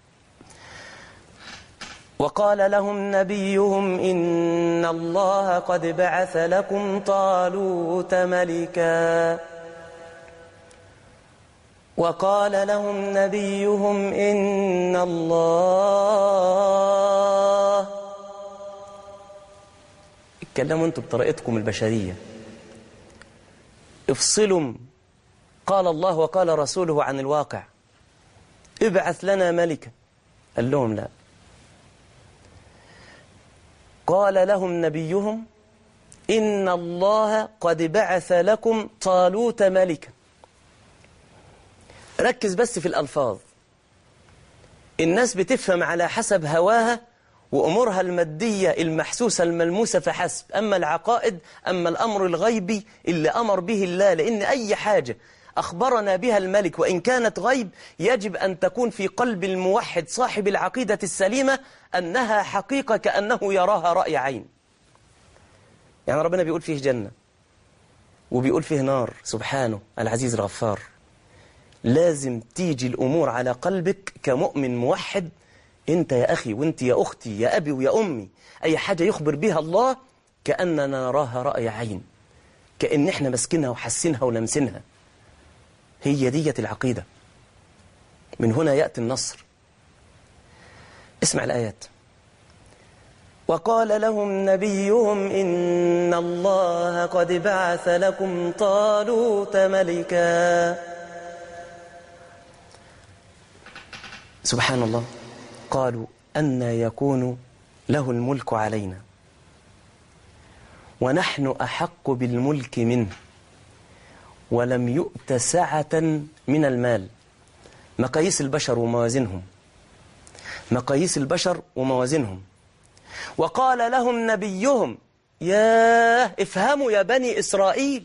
وقال لهم نبيهم إن الله قد بعث لكم طالوت ملكا وقال لهم نبيهم إن الله، اتكلموا انتم بطريقتكم البشرية، افصلوا قال الله وقال رسوله عن الواقع. ابعث لنا ملكا. قال لهم لا. قال لهم نبيهم إن الله قد بعث لكم طالوت ملكا. ركز بس في الألفاظ. الناس بتفهم على حسب هواها وأمورها المادية المحسوسة الملموسة فحسب، أما العقائد أما الأمر الغيبي اللي أمر به الله، لأن أي حاجة أخبرنا بها الملك وإن كانت غيب يجب أن تكون في قلب الموحد صاحب العقيدة السليمة أنها حقيقة كأنه يراها رأي عين. يعني ربنا بيقول فيه جنة وبيقول فيه نار، سبحانه العزيز الغفار. لازم تيجي الأمور على قلبك كمؤمن موحد. أنت يا أخي وأنت يا أختي يا أبي ويا أمي، أي حاجة يخبر بها الله كأننا نراها رأي عين، كأن احنا مسكنها وحسنها ولمسنها. هي دية العقيدة. من هنا يأتي النصر. اسمع الآيات. وقال لهم نبيهم إن الله قد بعث لكم طالوت ملكا. سبحان الله. قالوا أن يكون له الملك علينا ونحن أحق بالملك منه ولم يؤت سعة من المال. مقاييس البشر وموازينهم، مقاييس البشر وموازينهم. وقال لهم نبيهم ياه افهموا يا بني إسرائيل.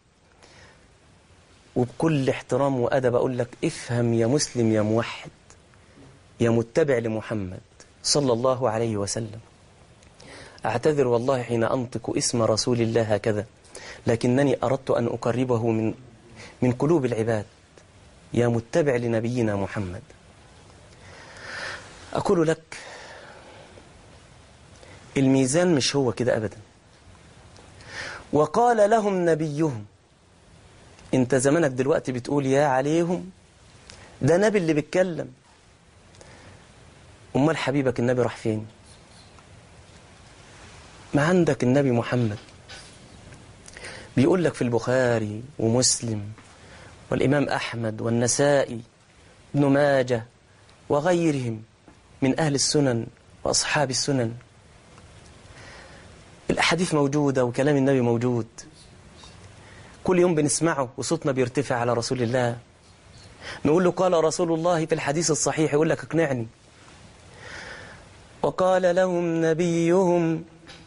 وبكل احترام وأدب أقول لك افهم يا مسلم يا موحد يا متبع لمحمد صلى الله عليه وسلم. أعتذر والله حين أنطق اسم رسول الله هكذا، لكنني أردت أن أقربه من من قلوب العباد. يا متبع لنبينا محمد، أقول لك الميزان مش هو كده أبدا. وقال لهم نبيهم. انت زمانك دلوقتي بتقول يا عليهم، ده نبي اللي بيتكلم. أمال حبيبك النبي راح فين؟ ما عندك النبي محمد بيقول لك في البخاري ومسلم والإمام أحمد والنسائي ابن ماجه وغيرهم من أهل السنن وأصحاب السنن، الأحاديث موجودة وكلام النبي موجود، كل يوم بنسمعه وصوتنا بيرتفع على رسول الله. نقول له قال رسول الله في الحديث الصحيح، يقول لك اقنعني. وقال لهم نبيهم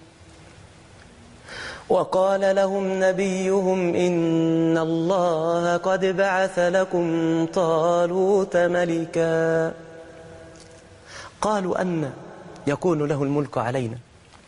وقال لهم نبيهم إن الله قد بعث لكم طالوت ملكا. قالوا أن يكون له الملك علينا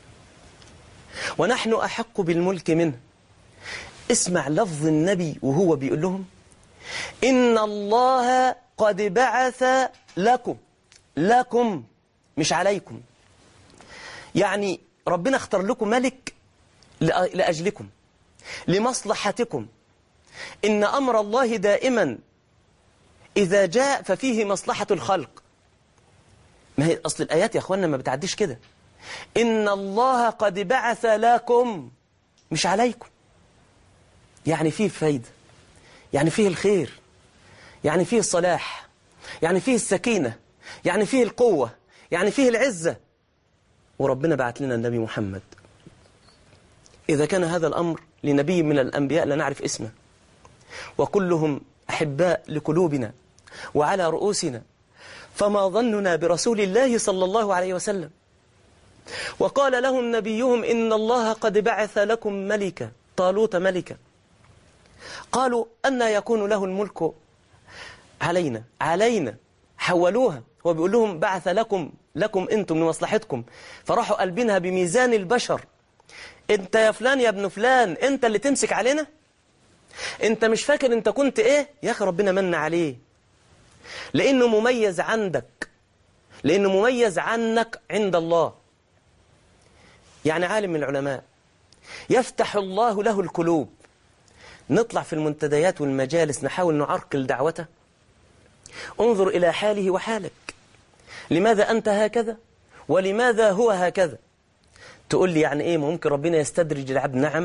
ونحن أحق بالملك منه. اسمع لفظ النبي وهو بيقول لهم إن الله قد بعث لكم، لكم مش عليكم. يعني ربنا اختار لكم ملك لأجلكم لمصلحتكم. إن أمر الله دائما إذا جاء ففيه مصلحة الخلق. ما هي أصل الآيات يا أخوانا ما بتعديش كده. إن الله قد بعث لكم مش عليكم، يعني فيه فايدة، يعني فيه الخير، يعني فيه الصلاح، يعني فيه السكينة، يعني فيه القوة، يعني فيه العزة. وربنا بعت لنا النبي محمد. إذا كان هذا الأمر لنبي من الأنبياء لا نعرف اسمه، وكلهم أحباء لقلوبنا وعلى رؤوسنا، فما ظننا برسول الله صلى الله عليه وسلم. وقال لهم نبيهم إن الله قد بعث لكم ملكا، طالوت ملكا. قالوا أن يكون له الملك علينا، علينا حولوها. هو بيقول لهم بعث لكم، لكم أنتم لمصلحتكم، فراحوا قلبينها بميزان البشر. انت يا فلان يا ابن فلان انت اللي تمسك علينا؟ انت مش فاكر انت كنت ايه؟ يا اخي ربنا من عليه، لانه مميز عندك، لانه مميز عنك عند الله. يعني عالم من العلماء يفتح الله له القلوب، نطلع في المنتديات والمجالس نحاول نعرقل دعوته. انظر إلى حاله وحالك، لماذا أنت هكذا ولماذا هو هكذا؟ تقول لي يعني إيه؟ ممكن ربنا يستدرج العبد؟ نعم،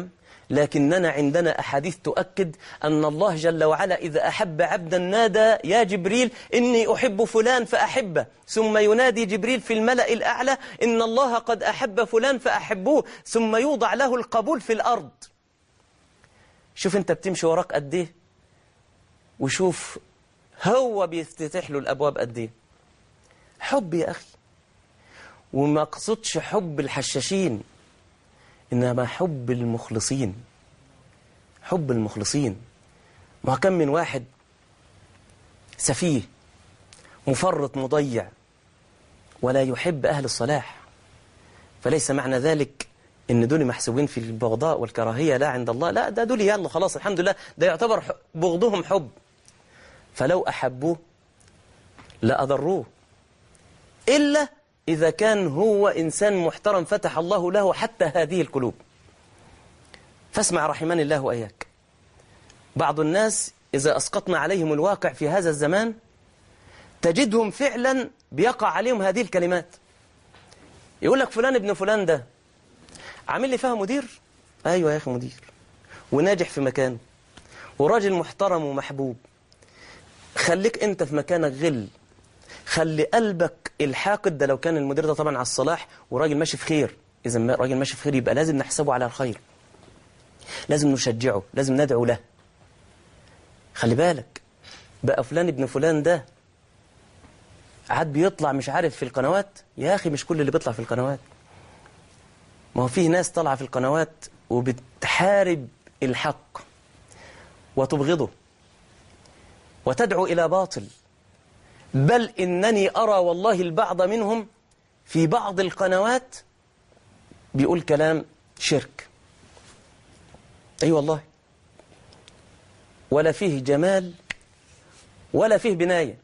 لكننا عندنا أحاديث تؤكد أن الله جل وعلا إذا أحب عبدا نادى يا جبريل إني أحب فلان فأحبه، ثم ينادي جبريل في الملأ الأعلى إن الله قد أحب فلان فأحبوه، ثم يوضع له القبول في الأرض. شوف أنت بتمشي وراك قد إيه، وشوف هو بيفتتح له الأبواب قد إيه. حب يا أخي، وما قصدش حب الحشاشين، إنما حب المخلصين. حب المخلصين. ما كم من واحد سفيه مفرط مضيع ولا يحب أهل الصلاح، فليس معنى ذلك إن دول محسوبين في البغضاء والكراهية لا عند الله، لا، ده دول يلا خلاص الحمد لله، ده يعتبر بغضهم حب. فلو أحبوه لأضروه، إلا إذا كان هو إنسان محترم فتح الله له حتى هذه القلوب. فاسمع رحمن الله وإياك، بعض الناس إذا أسقطنا عليهم الواقع في هذا الزمان تجدهم فعلا بيقع عليهم هذه الكلمات. يقول لك فلان ابن فلان ده عامل لي فيها مدير، أيوة يا أخي مدير، وناجح في مكانه، وراجل محترم ومحبوب. خليك أنت في مكانك غل، خلي قلبك الحاقد. ده لو كان المدير ده طبعا على الصلاح وراجل ماشي في خير، إذا راجل ماشي في خير يبقى لازم نحسبه على الخير، لازم نشجعه، لازم ندعو له. خلي بالك بقى فلان ابن فلان ده عاد بيطلع مش عارف في القنوات. يا أخي مش كل اللي بيطلع في القنوات، ما هو فيه ناس طالعة في القنوات وبتحارب الحق وتبغضه وتدعو إلى باطل. بل إنني أرى والله البعض منهم في بعض القنوات بيقول كلام شرك. أي أيوة والله، ولا فيه جمال ولا فيه بناية،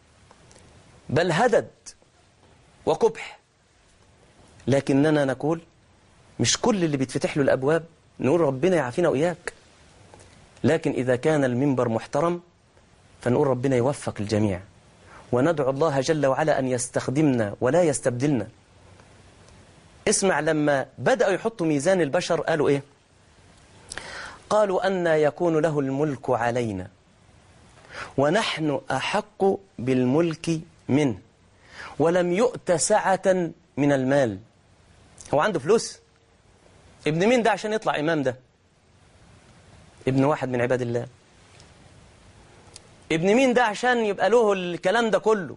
بل هدد وقبح. لكننا نقول مش كل اللي بيتفتح له الأبواب نقول ربنا يعافينا وإياك، لكن إذا كان المنبر محترم فنقول ربنا يوفق الجميع، وندعو الله جل وعلا أن يستخدمنا ولا يستبدلنا. اسمع لما بدأوا يحطوا ميزان البشر قالوا إيه؟ قالوا أن يكون له الملك علينا ونحن أحق بالملك منه ولم يؤت سعة من المال. هو عنده فلوس؟ ابن مين ده عشان يطلع إمام؟ ده ابن واحد من عباد الله. ابن مين ده عشان يبقى له الكلام ده كله؟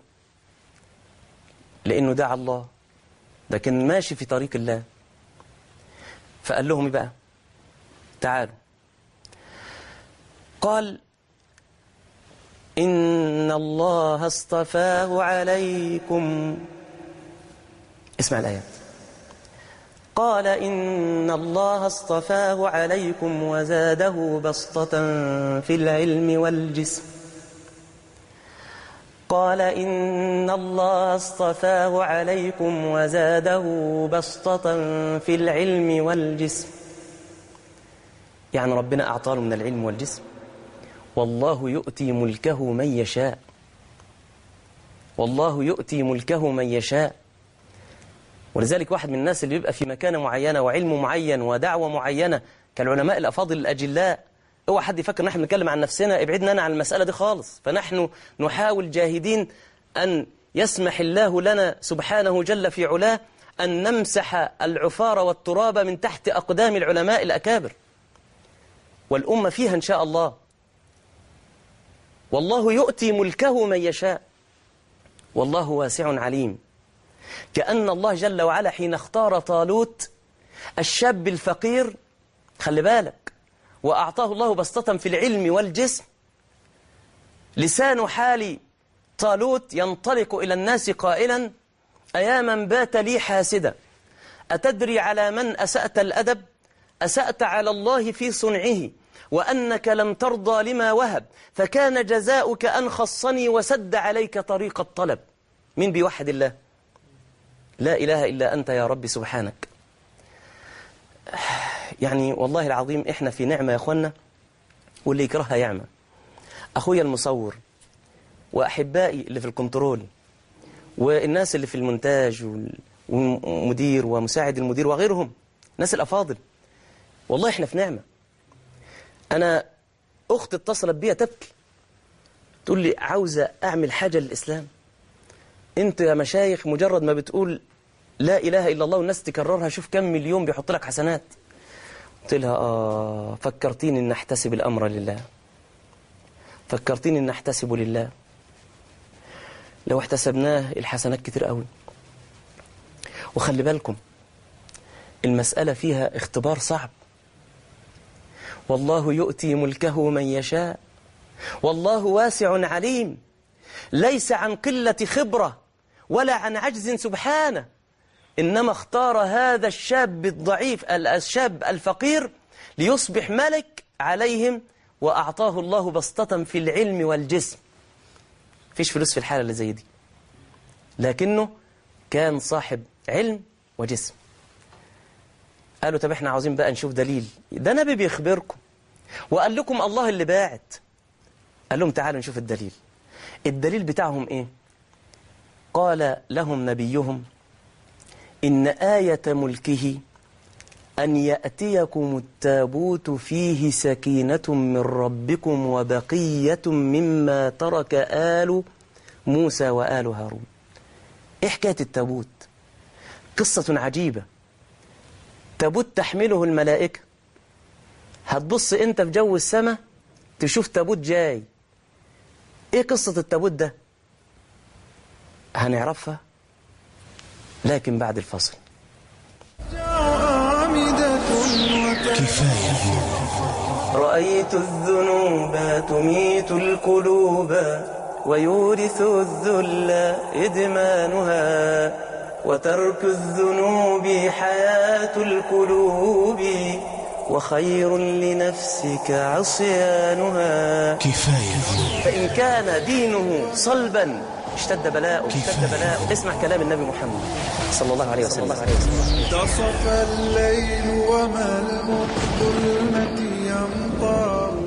لأنه دعا الله، لكن ماشي في طريق الله. فقال لهم بقى تعالوا، قال إن الله اصطفاه عليكم. اسمع الآيات. قال إن الله اصطفاه عليكم وزاده بسطة في العلم والجسم. قال إن الله اصطفاه عليكم وزاده بسطة في العلم والجسم. يعني ربنا أعطاه من العلم والجسم. والله يؤتي ملكه من يشاء، والله يؤتي ملكه من يشاء. ولذلك واحد من الناس اللي يبقى في مكانة معينة وعلم معين ودعوة معينة كالعلماء الأفاضل الأجلاء، اوعى حد يفكر نحن نتكلم عن نفسنا، ابعدنا أنا عن المسألة دي خالص. فنحن نحاول جاهدين أن يسمح الله لنا سبحانه جل في علاه أن نمسح العفار والتراب من تحت أقدام العلماء الأكابر، والأمة فيها إن شاء الله. والله يؤتي ملكه من يشاء والله واسع عليم. كأن الله جل وعلا حين اختار طالوت الشاب الفقير، خلي بالك، وأعطاه الله بسطة في العلم والجسم، لسان حال طالوت ينطلق إلى الناس قائلا أيا من بات لي حاسدا أتدري على من أسأت الأدب؟ أسأت على الله في صنعه وأنك لم ترضى لما وهب، فكان جزاؤك أن خصني وسد عليك طريق الطلب. مين بيوحد الله؟ لا إله إلا أنت يا رب سبحانك. يعني والله العظيم إحنا في نعمة يا أخوانا، واللي يكرهها يعمى. أخويا المصور وأحبائي اللي في الكنترول والناس اللي في المونتاج والمدير ومساعد المدير وغيرهم، ناس الأفاضل، والله إحنا في نعمة. أنا أخت اتصلت بيها تبكي، تقول لي عاوزة أعمل حاجة للإسلام. أنت يا مشايخ مجرد ما بتقول لا إله إلا الله والناس تكررها شوف كم مليون بيحط لك حسنات. قلت لها آه فكرتيني أن أحتسب الأمر لله، فكرتيني أن أحتسب لله. لو احتسبناه الحسنات كتير قوي. وخلي بالكم المسألة فيها اختبار صعب. والله يؤتي ملكه من يشاء والله واسع عليم، ليس عن قلة خبرة ولا عن عجز سبحانه، إنما اختار هذا الشاب الضعيف الشاب الفقير ليصبح ملك عليهم، وأعطاه الله بسطة في العلم والجسم. فيش فلوس في الحالة اللي زي دي، لكنه كان صاحب علم وجسم. قالوا طب احنا عاوزين بقى نشوف دليل، ده نبي بيخبركم وقال لكم الله اللي باعت. قال لهم تعالوا نشوف الدليل. الدليل بتاعهم ايه؟ قال لهم نبيهم إن آية ملكه أن يأتيكم التابوت فيه سكينة من ربكم وبقية مما ترك آل موسى وآل هارون. إيه حكاية التابوت؟ قصة عجيبة. تابوت تحمله الملائكة، هتبص أنت في جو السماء تشوف تابوت جاي. إيه قصة التابوت ده؟ هنعرفها لكن بعد الفصل. كفاية. رأيت الذنوب تميت القلوب ويورث الذل إدمانها، وترك الذنوب حياة القلوب وخير لنفسك عصيانها. كفاية. فإن كان دينه صلبا اشتد بلاء اشتد بلاء. اسمع كلام النبي محمد صلى الله عليه وسلم. تصف الليل وملء الظلمة يمطر.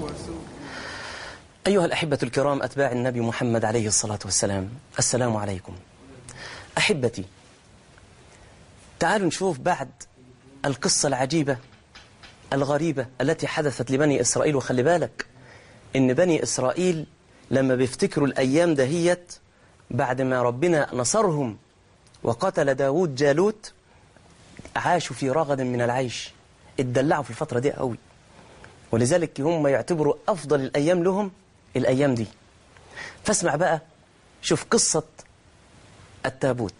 أيها الأحبة الكرام أتباع النبي محمد عليه الصلاة والسلام، السلام عليكم. أحبتي، تعالوا نشوف بعد القصة العجيبة الغريبة التي حدثت لبني إسرائيل. وخلي بالك إن بني إسرائيل لما بيفتكروا الأيام دهيت بعد ما ربنا نصرهم وقتل داود جالوت، عاشوا في رغد من العيش، اتدلعوا في الفترة دي قوي، ولذلك هم يعتبروا أفضل الأيام لهم الأيام دي. فاسمع بقى، شوف قصة التابوت.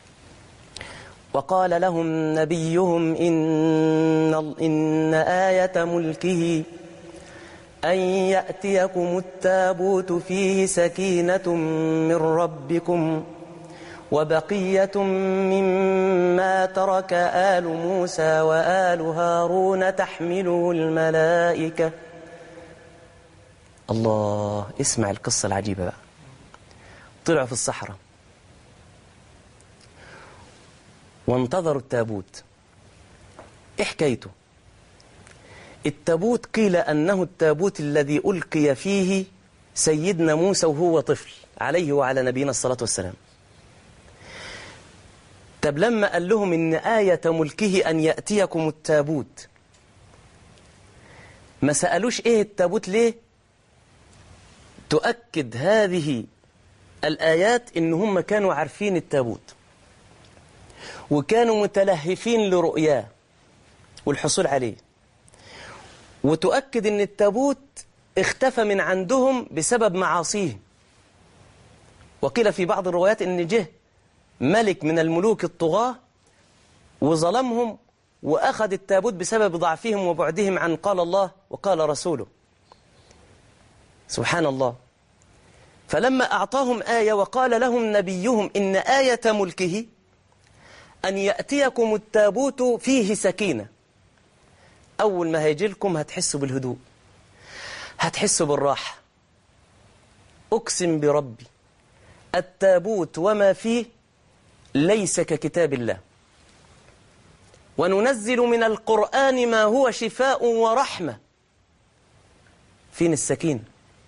وقال لهم نبيهم إن, إن آية ملكه أن يأتيكم التابوت فيه سكينة من ربكم وبقية مما ترك آل موسى وآل هارون تحمله الملائكة. الله، اسمع القصة العجيبة بقى. طلعوا في الصحراء وانتظروا التابوت. إيه حكايته؟ التابوت قيل أنه التابوت الذي ألقي فيه سيدنا موسى وهو طفل عليه وعلى نبينا الصلاة والسلام. طب لما قال لهم إن آية ملكه أن يأتيكم التابوت، ما سألوش إيه التابوت ليه؟ تؤكد هذه الآيات إن هم كانوا عارفين التابوت وكانوا متلهفين لرؤياه والحصول عليه، وتؤكد إن التابوت اختفى من عندهم بسبب معاصيه. وقيل في بعض الروايات إن جه ملك من الملوك الطغاة وظلمهم وأخذ التابوت بسبب ضعفهم وبعدهم عن قال الله وقال رسوله. سبحان الله. فلما أعطاهم آية وقال لهم نبيهم إن آية ملكه أن يأتيكم التابوت فيه سكينة، أول ما هيجي لكم هتحسوا بالهدوء، هتحسوا بالراحة. أقسم بربي التابوت وما فيه ليس ككتاب الله، وننزل من القرآن ما هو شفاء ورحمة. فين السكينة؟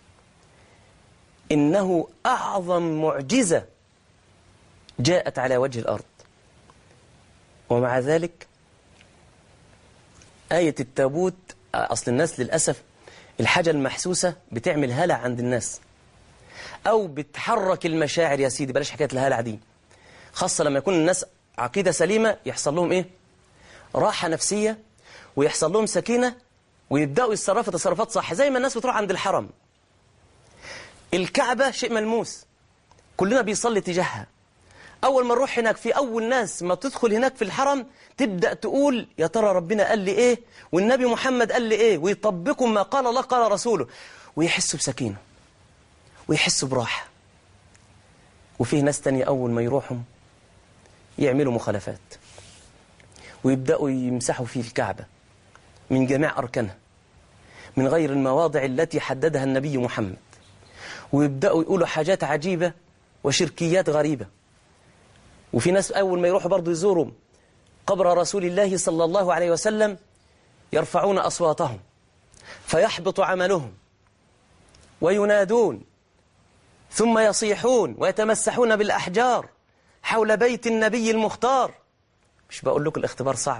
إنه أعظم معجزة جاءت على وجه الأرض، ومع ذلك آية التابوت أصل الناس للأسف الحاجة المحسوسة بتعمل هلع عند الناس، أو بتحرك المشاعر يا سيدي. بلاش حكاية الهلع دي، خاصة لما يكون الناس عقيدة سليمة يحصل لهم إيه؟ راحة نفسية، ويحصل لهم سكينة، ويبدأوا يتصرفوا تصرفات صح. زي ما الناس بتروح عند الحرم، الكعبة شيء ملموس، كلنا بيصلي تجاهها. أول ما نروح هناك، في أول ناس ما تدخل هناك في الحرم تبدأ تقول يا ترى ربنا قال لي إيه والنبي محمد قال لي إيه، ويطبقوا ما قال الله قال رسوله، ويحسوا بسكينة ويحسوا براحة. وفيه ناس تانية أول ما يروحوا يعملوا مخالفات، ويبدأوا يمسحوا في الكعبة من جميع أركانها من غير المواضع التي حددها النبي محمد، ويبدأوا يقولوا حاجات عجيبة وشركيات غريبة. وفي ناس أول ما يروحوا برضو يزوروا قبر رسول الله صلى الله عليه وسلم يرفعون أصواتهم فيحبط عملهم، وينادون ثم يصيحون ويتمسحون بالأحجار حول بيت النبي المختار. مش بقول لكم الاختبار صعب؟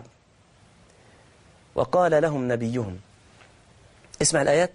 وقال لهم نبيهم، اسمع الآيات،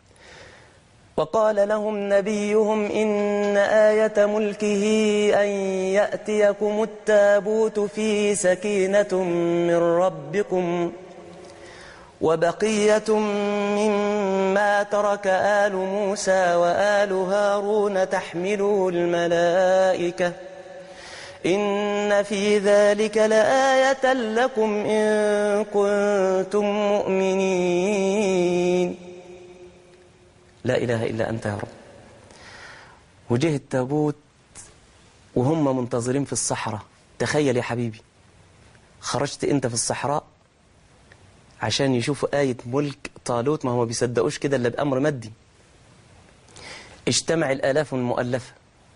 وقال لهم نبيهم إن آية ملكه أن يأتيكم التابوت فيه سكينة من ربكم وبقية مما ترك آل موسى وآل هارون تحمله الملائكة إن في ذلك لآية لكم إن كنتم مؤمنين. لا إله إلا أنت يا رب. وجه التابوت وهم منتظرين في الصحراء. تخيل يا حبيبي، خرجت أنت في الصحراء عشان يشوفوا آية ملك طالوت، ما هو بيصدقوش كده إلا بأمر مادي. اجتمع الآلاف المؤلفة،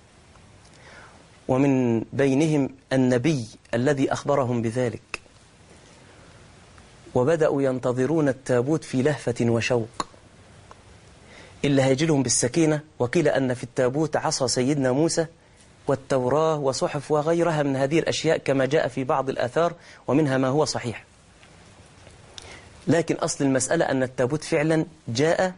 ومن بينهم النبي الذي أخبرهم بذلك، وبدأوا ينتظرون التابوت في لهفة وشوق. اللي هيجي لهم بالسكينة، وقيل أن في التابوت عصا سيدنا موسى والتوراة وصحف وغيرها من هذه الأشياء كما جاء في بعض الآثار، ومنها ما هو صحيح. لكن أصل المسألة أن التابوت فعلا جاء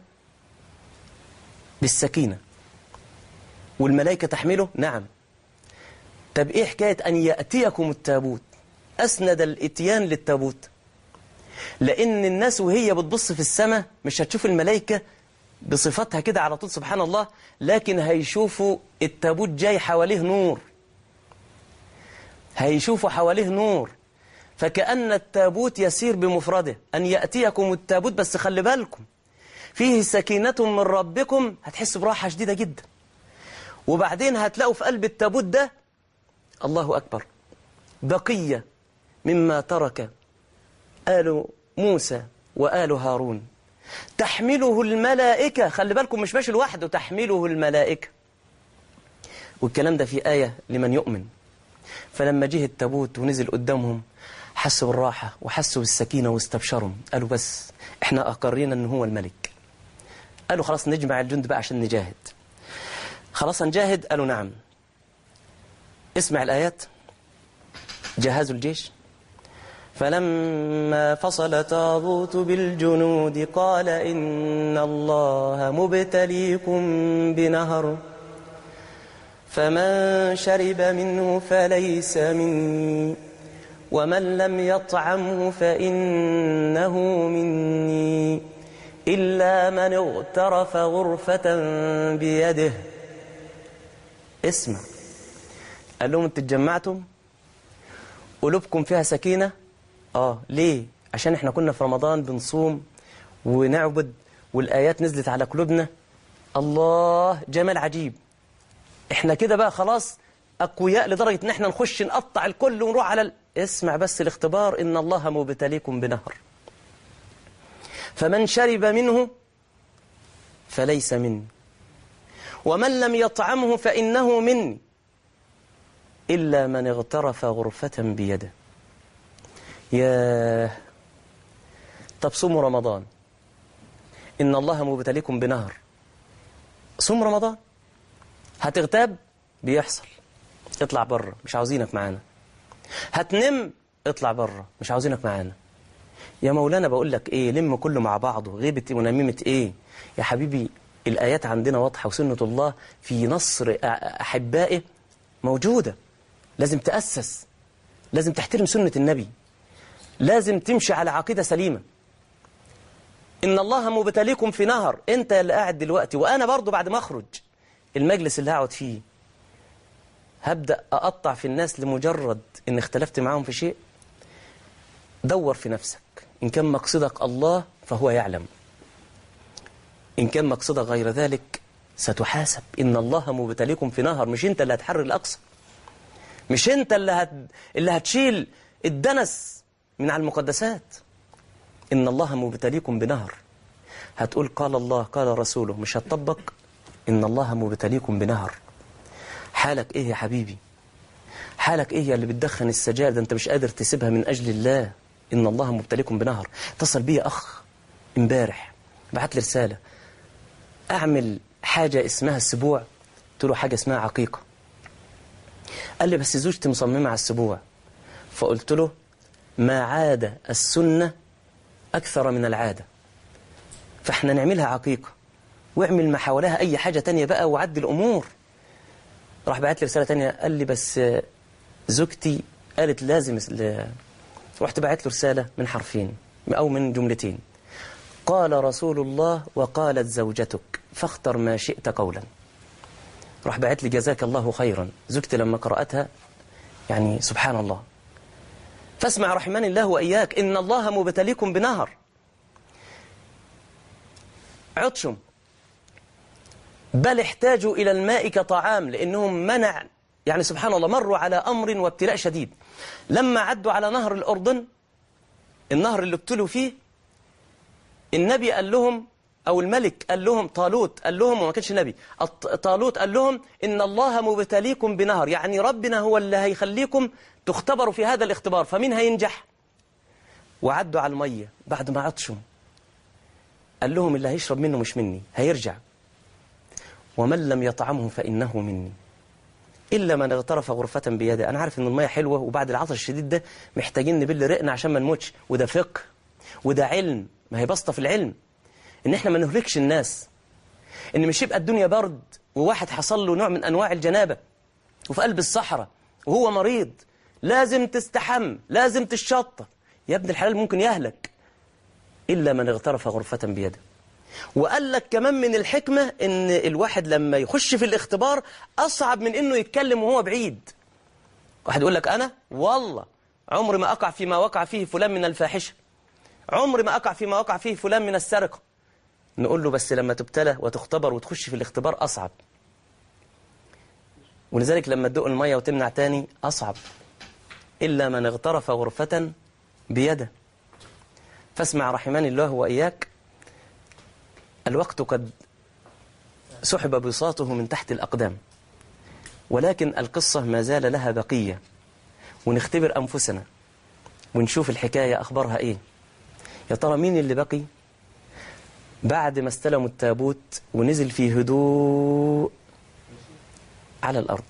بالسكينة والملائكة تحمله. نعم. طب إيه حكاية أن يأتيكم التابوت؟ أسند الإتيان للتابوت، لأن الناس وهي بتبص في السماء مش هتشوف الملائكة بصفتها كده على طول سبحان الله، لكن هيشوفوا التابوت جاي حواليه نور، هيشوفوا حواليه نور، فكأن التابوت يسير بمفرده. أن يأتيكم التابوت، بس خلي بالكم فيه سكينة من ربكم، هتحس براحة شديدة جدا. وبعدين هتلاقوا في قلب التابوت ده الله أكبر بقية مما ترك آل موسى وآل هارون تحمله الملائكة. خلي بالكم مش ماشي لوحده، تحمله الملائكة. والكلام ده في آية لمن يؤمن. فلما جه التابوت ونزل قدامهم حسوا بالراحة وحسوا بالسكينة واستبشروا، قالوا بس احنا أقرينا أنه هو الملك. قالوا خلاص نجمع الجند بقى عشان نجاهد. خلاص نجاهد؟ قالوا نعم. اسمع الآيات. جهزوا الجيش. فلما فصل طالوت بالجنود قال إن الله مبتليكم بنهر فمن شرب منه فليس مني ومن لم يطعمه فإنه مني إلا من اغترف غرفة بيده. اسمع، قال لهم انتوا اتجمعتم قلوبكم فيها سكينة. آه ليه؟ عشان احنا كنا في رمضان بنصوم ونعبد والآيات نزلت على قلوبنا. الله، جمال عجيب. احنا كده بقى خلاص أقوياء لدرجة ان احنا نخش نقطع الكل ونروح على ال... اسمع بس الاختبار. إن الله مبتليكم بنهر فمن شرب منه فليس مني ومن لم يطعمه فإنه مني إلا من اغترف غرفة بيده. ياه، طب صوموا رمضان. إن الله مبتليكم بنهر. صوم رمضان. هتغتاب؟ بيحصل. اطلع بره، مش عاوزينك معانا. هتنم؟ اطلع بره، مش عاوزينك معانا. يا مولانا بقول لك إيه، لم كله مع بعضه، غيبة ونميمة إيه يا حبيبي؟ الآيات عندنا واضحة، وسنة الله في نصر أحبائه موجودة. لازم تأسس، لازم تحترم سنة النبي، لازم تمشي على عقيدة سليمة. إن الله مبتليكم في نهر. أنت اللي قاعد دلوقتي وأنا برضو بعد ما أخرج المجلس اللي هقعد فيه هبدأ أقطع في الناس لمجرد إن اختلفت معاهم في شيء. دور في نفسك، إن كان مقصدك الله فهو يعلم، إن كان مقصدك غير ذلك ستحاسب. إن الله مبتليكم في نهر. مش أنت اللي هتحرر الأقصى، مش أنت اللي, هت... اللي هتشيل الدنس من على المقدسات. إن الله مبتليكم بنهر. هتقول قال الله قال رسوله، مش هتطبق. إن الله مبتليكم بنهر. حالك إيه يا حبيبي؟ حالك إيه يا اللي بتدخن السجاير ده؟ أنت مش قادر تسيبها من أجل الله. إن الله مبتليكم بنهر. اتصل بي أخ امبارح بعت لي رسالة، أعمل حاجة اسمها السبوع. قلت له حاجة اسمها عقيقة. قال لي بس زوجتي مصممة على السبوع. فقلت له ما عاد السنة أكثر من العادة، فإحنا نعملها عقيقة، واعمل ما حولها أي حاجة تانية بقى وعد الأمور. راح بعت لي رسالة تانية، قال لي بس زوجتي قالت لازم ل... رحت بعت له رسالة من حرفين أو من جملتين، قال رسول الله وقالت زوجتك فاختر ما شئت قولا. راح بعت لي جزاك الله خيرا. زوجتي لما قرأتها يعني سبحان الله. فاسمع رحمن الله وإياك. إن الله مبتليكم بنهر. عطشم، بل احتاجوا إلى الماء كطعام، لأنهم منع يعني سبحان الله مروا على أمر وابتلاء شديد. لما عدوا على نهر الأردن، النهر اللي ابتلوا فيه، النبي قال لهم أو الملك قال لهم، طالوت قال لهم، وما كانش نبي، طالوت قال لهم إن الله مبتليكم بنهر، يعني ربنا هو اللي هيخليكم تختبروا في هذا الاختبار، فمين هينجح؟ وعدوا على المية بعد ما عطشوا، قال لهم اللي هيشرب منه مش مني، هيرجع، ومن لم يطعمه فإنه مني إلا من اغترف غرفة بيده. أنا عارف إن المية حلوة، وبعد العطش الشديد ده محتاجين نبل رقنا عشان ما نموتش، وده فقه وده علم، ما هي بسطة في العلم، إن إحنا ما نهلكش الناس، إن مش يبقى الدنيا برد وواحد حصل له نوع من أنواع الجنابة وفي قلب الصحراء وهو مريض، لازم تستحم، لازم تشطف، يا ابن الحلال ممكن يهلك إلا من اغترف غرفة بيده. وقال لك كمان من الحكمة إن الواحد لما يخش في الاختبار أصعب من إنه يتكلم وهو بعيد. واحد يقول لك أنا والله عمري ما أقع فيما وقع فيه فلان من الفاحشة، عمري ما أقع فيما وقع فيه فلان من السرقة. نقول له بس لما تبتلى وتختبر وتخش في الاختبار أصعب. ولذلك لما تدوق المية وتمنع تاني أصعب. إلا من اغترف غرفة بيده. فاسمع رحمني الله وإياك. الوقت قد سحب بساطه من تحت الأقدام، ولكن القصة ما زال لها بقية، ونختبر أنفسنا ونشوف الحكاية أخبارها إيه. يا ترى مين اللي بقي بعد ما استلموا التابوت ونزل في هدوء على الأرض؟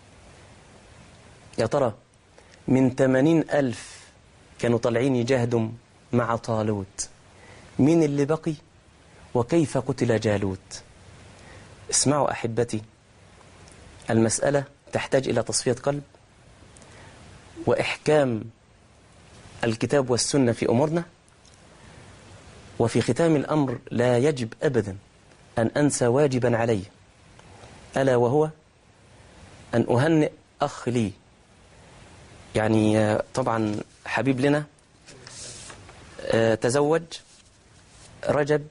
يا ترى من ثمانين ألف كانوا طالعين يجاهدوا مع طالوت، مين اللي بقي وكيف قتل جالوت؟ اسمعوا أحبتي، المسألة تحتاج إلى تصفية قلب وإحكام الكتاب والسنة في أمورنا. وفي ختام الأمر لا يجب أبدا أن أنسى واجبا علي، ألا وهو أن أهنئ أخ لي، يعني طبعا حبيب لنا، تزوج رجب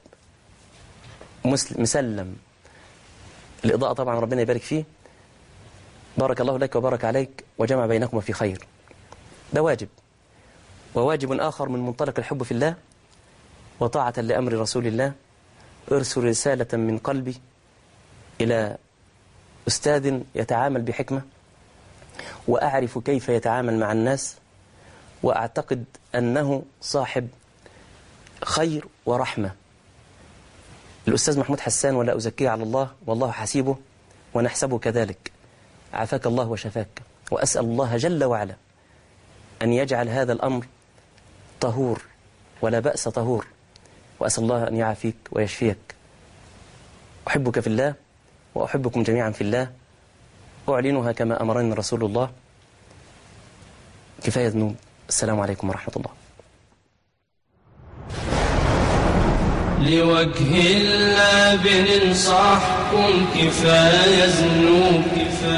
مسلم، الإضاءة طبعا ربنا يبارك فيه، بارك الله لك وبارك عليك وجمع بينكم في خير. ده واجب. وواجب آخر من منطلق الحب في الله وطاعة لأمر رسول الله، أرسل رسالة من قلبي إلى أستاذ يتعامل بحكمة وأعرف كيف يتعامل مع الناس، وأعتقد أنه صاحب خير ورحمة، الأستاذ محمود حسان، ولا أزكيه على الله، والله حسيبه ونحسبه كذلك. عافاك الله وشفاك، وأسأل الله جل وعلا أن يجعل هذا الأمر طهور ولا بأس طهور، وأسأل الله أن يعافيك ويشفيك. أحبك في الله وأحبكم جميعا في الله، أعلنها كما أمرني رسول الله. كفاية ذنوب. السلام عليكم ورحمة الله. لوجه الله بننصحكم كفاية ذنوب.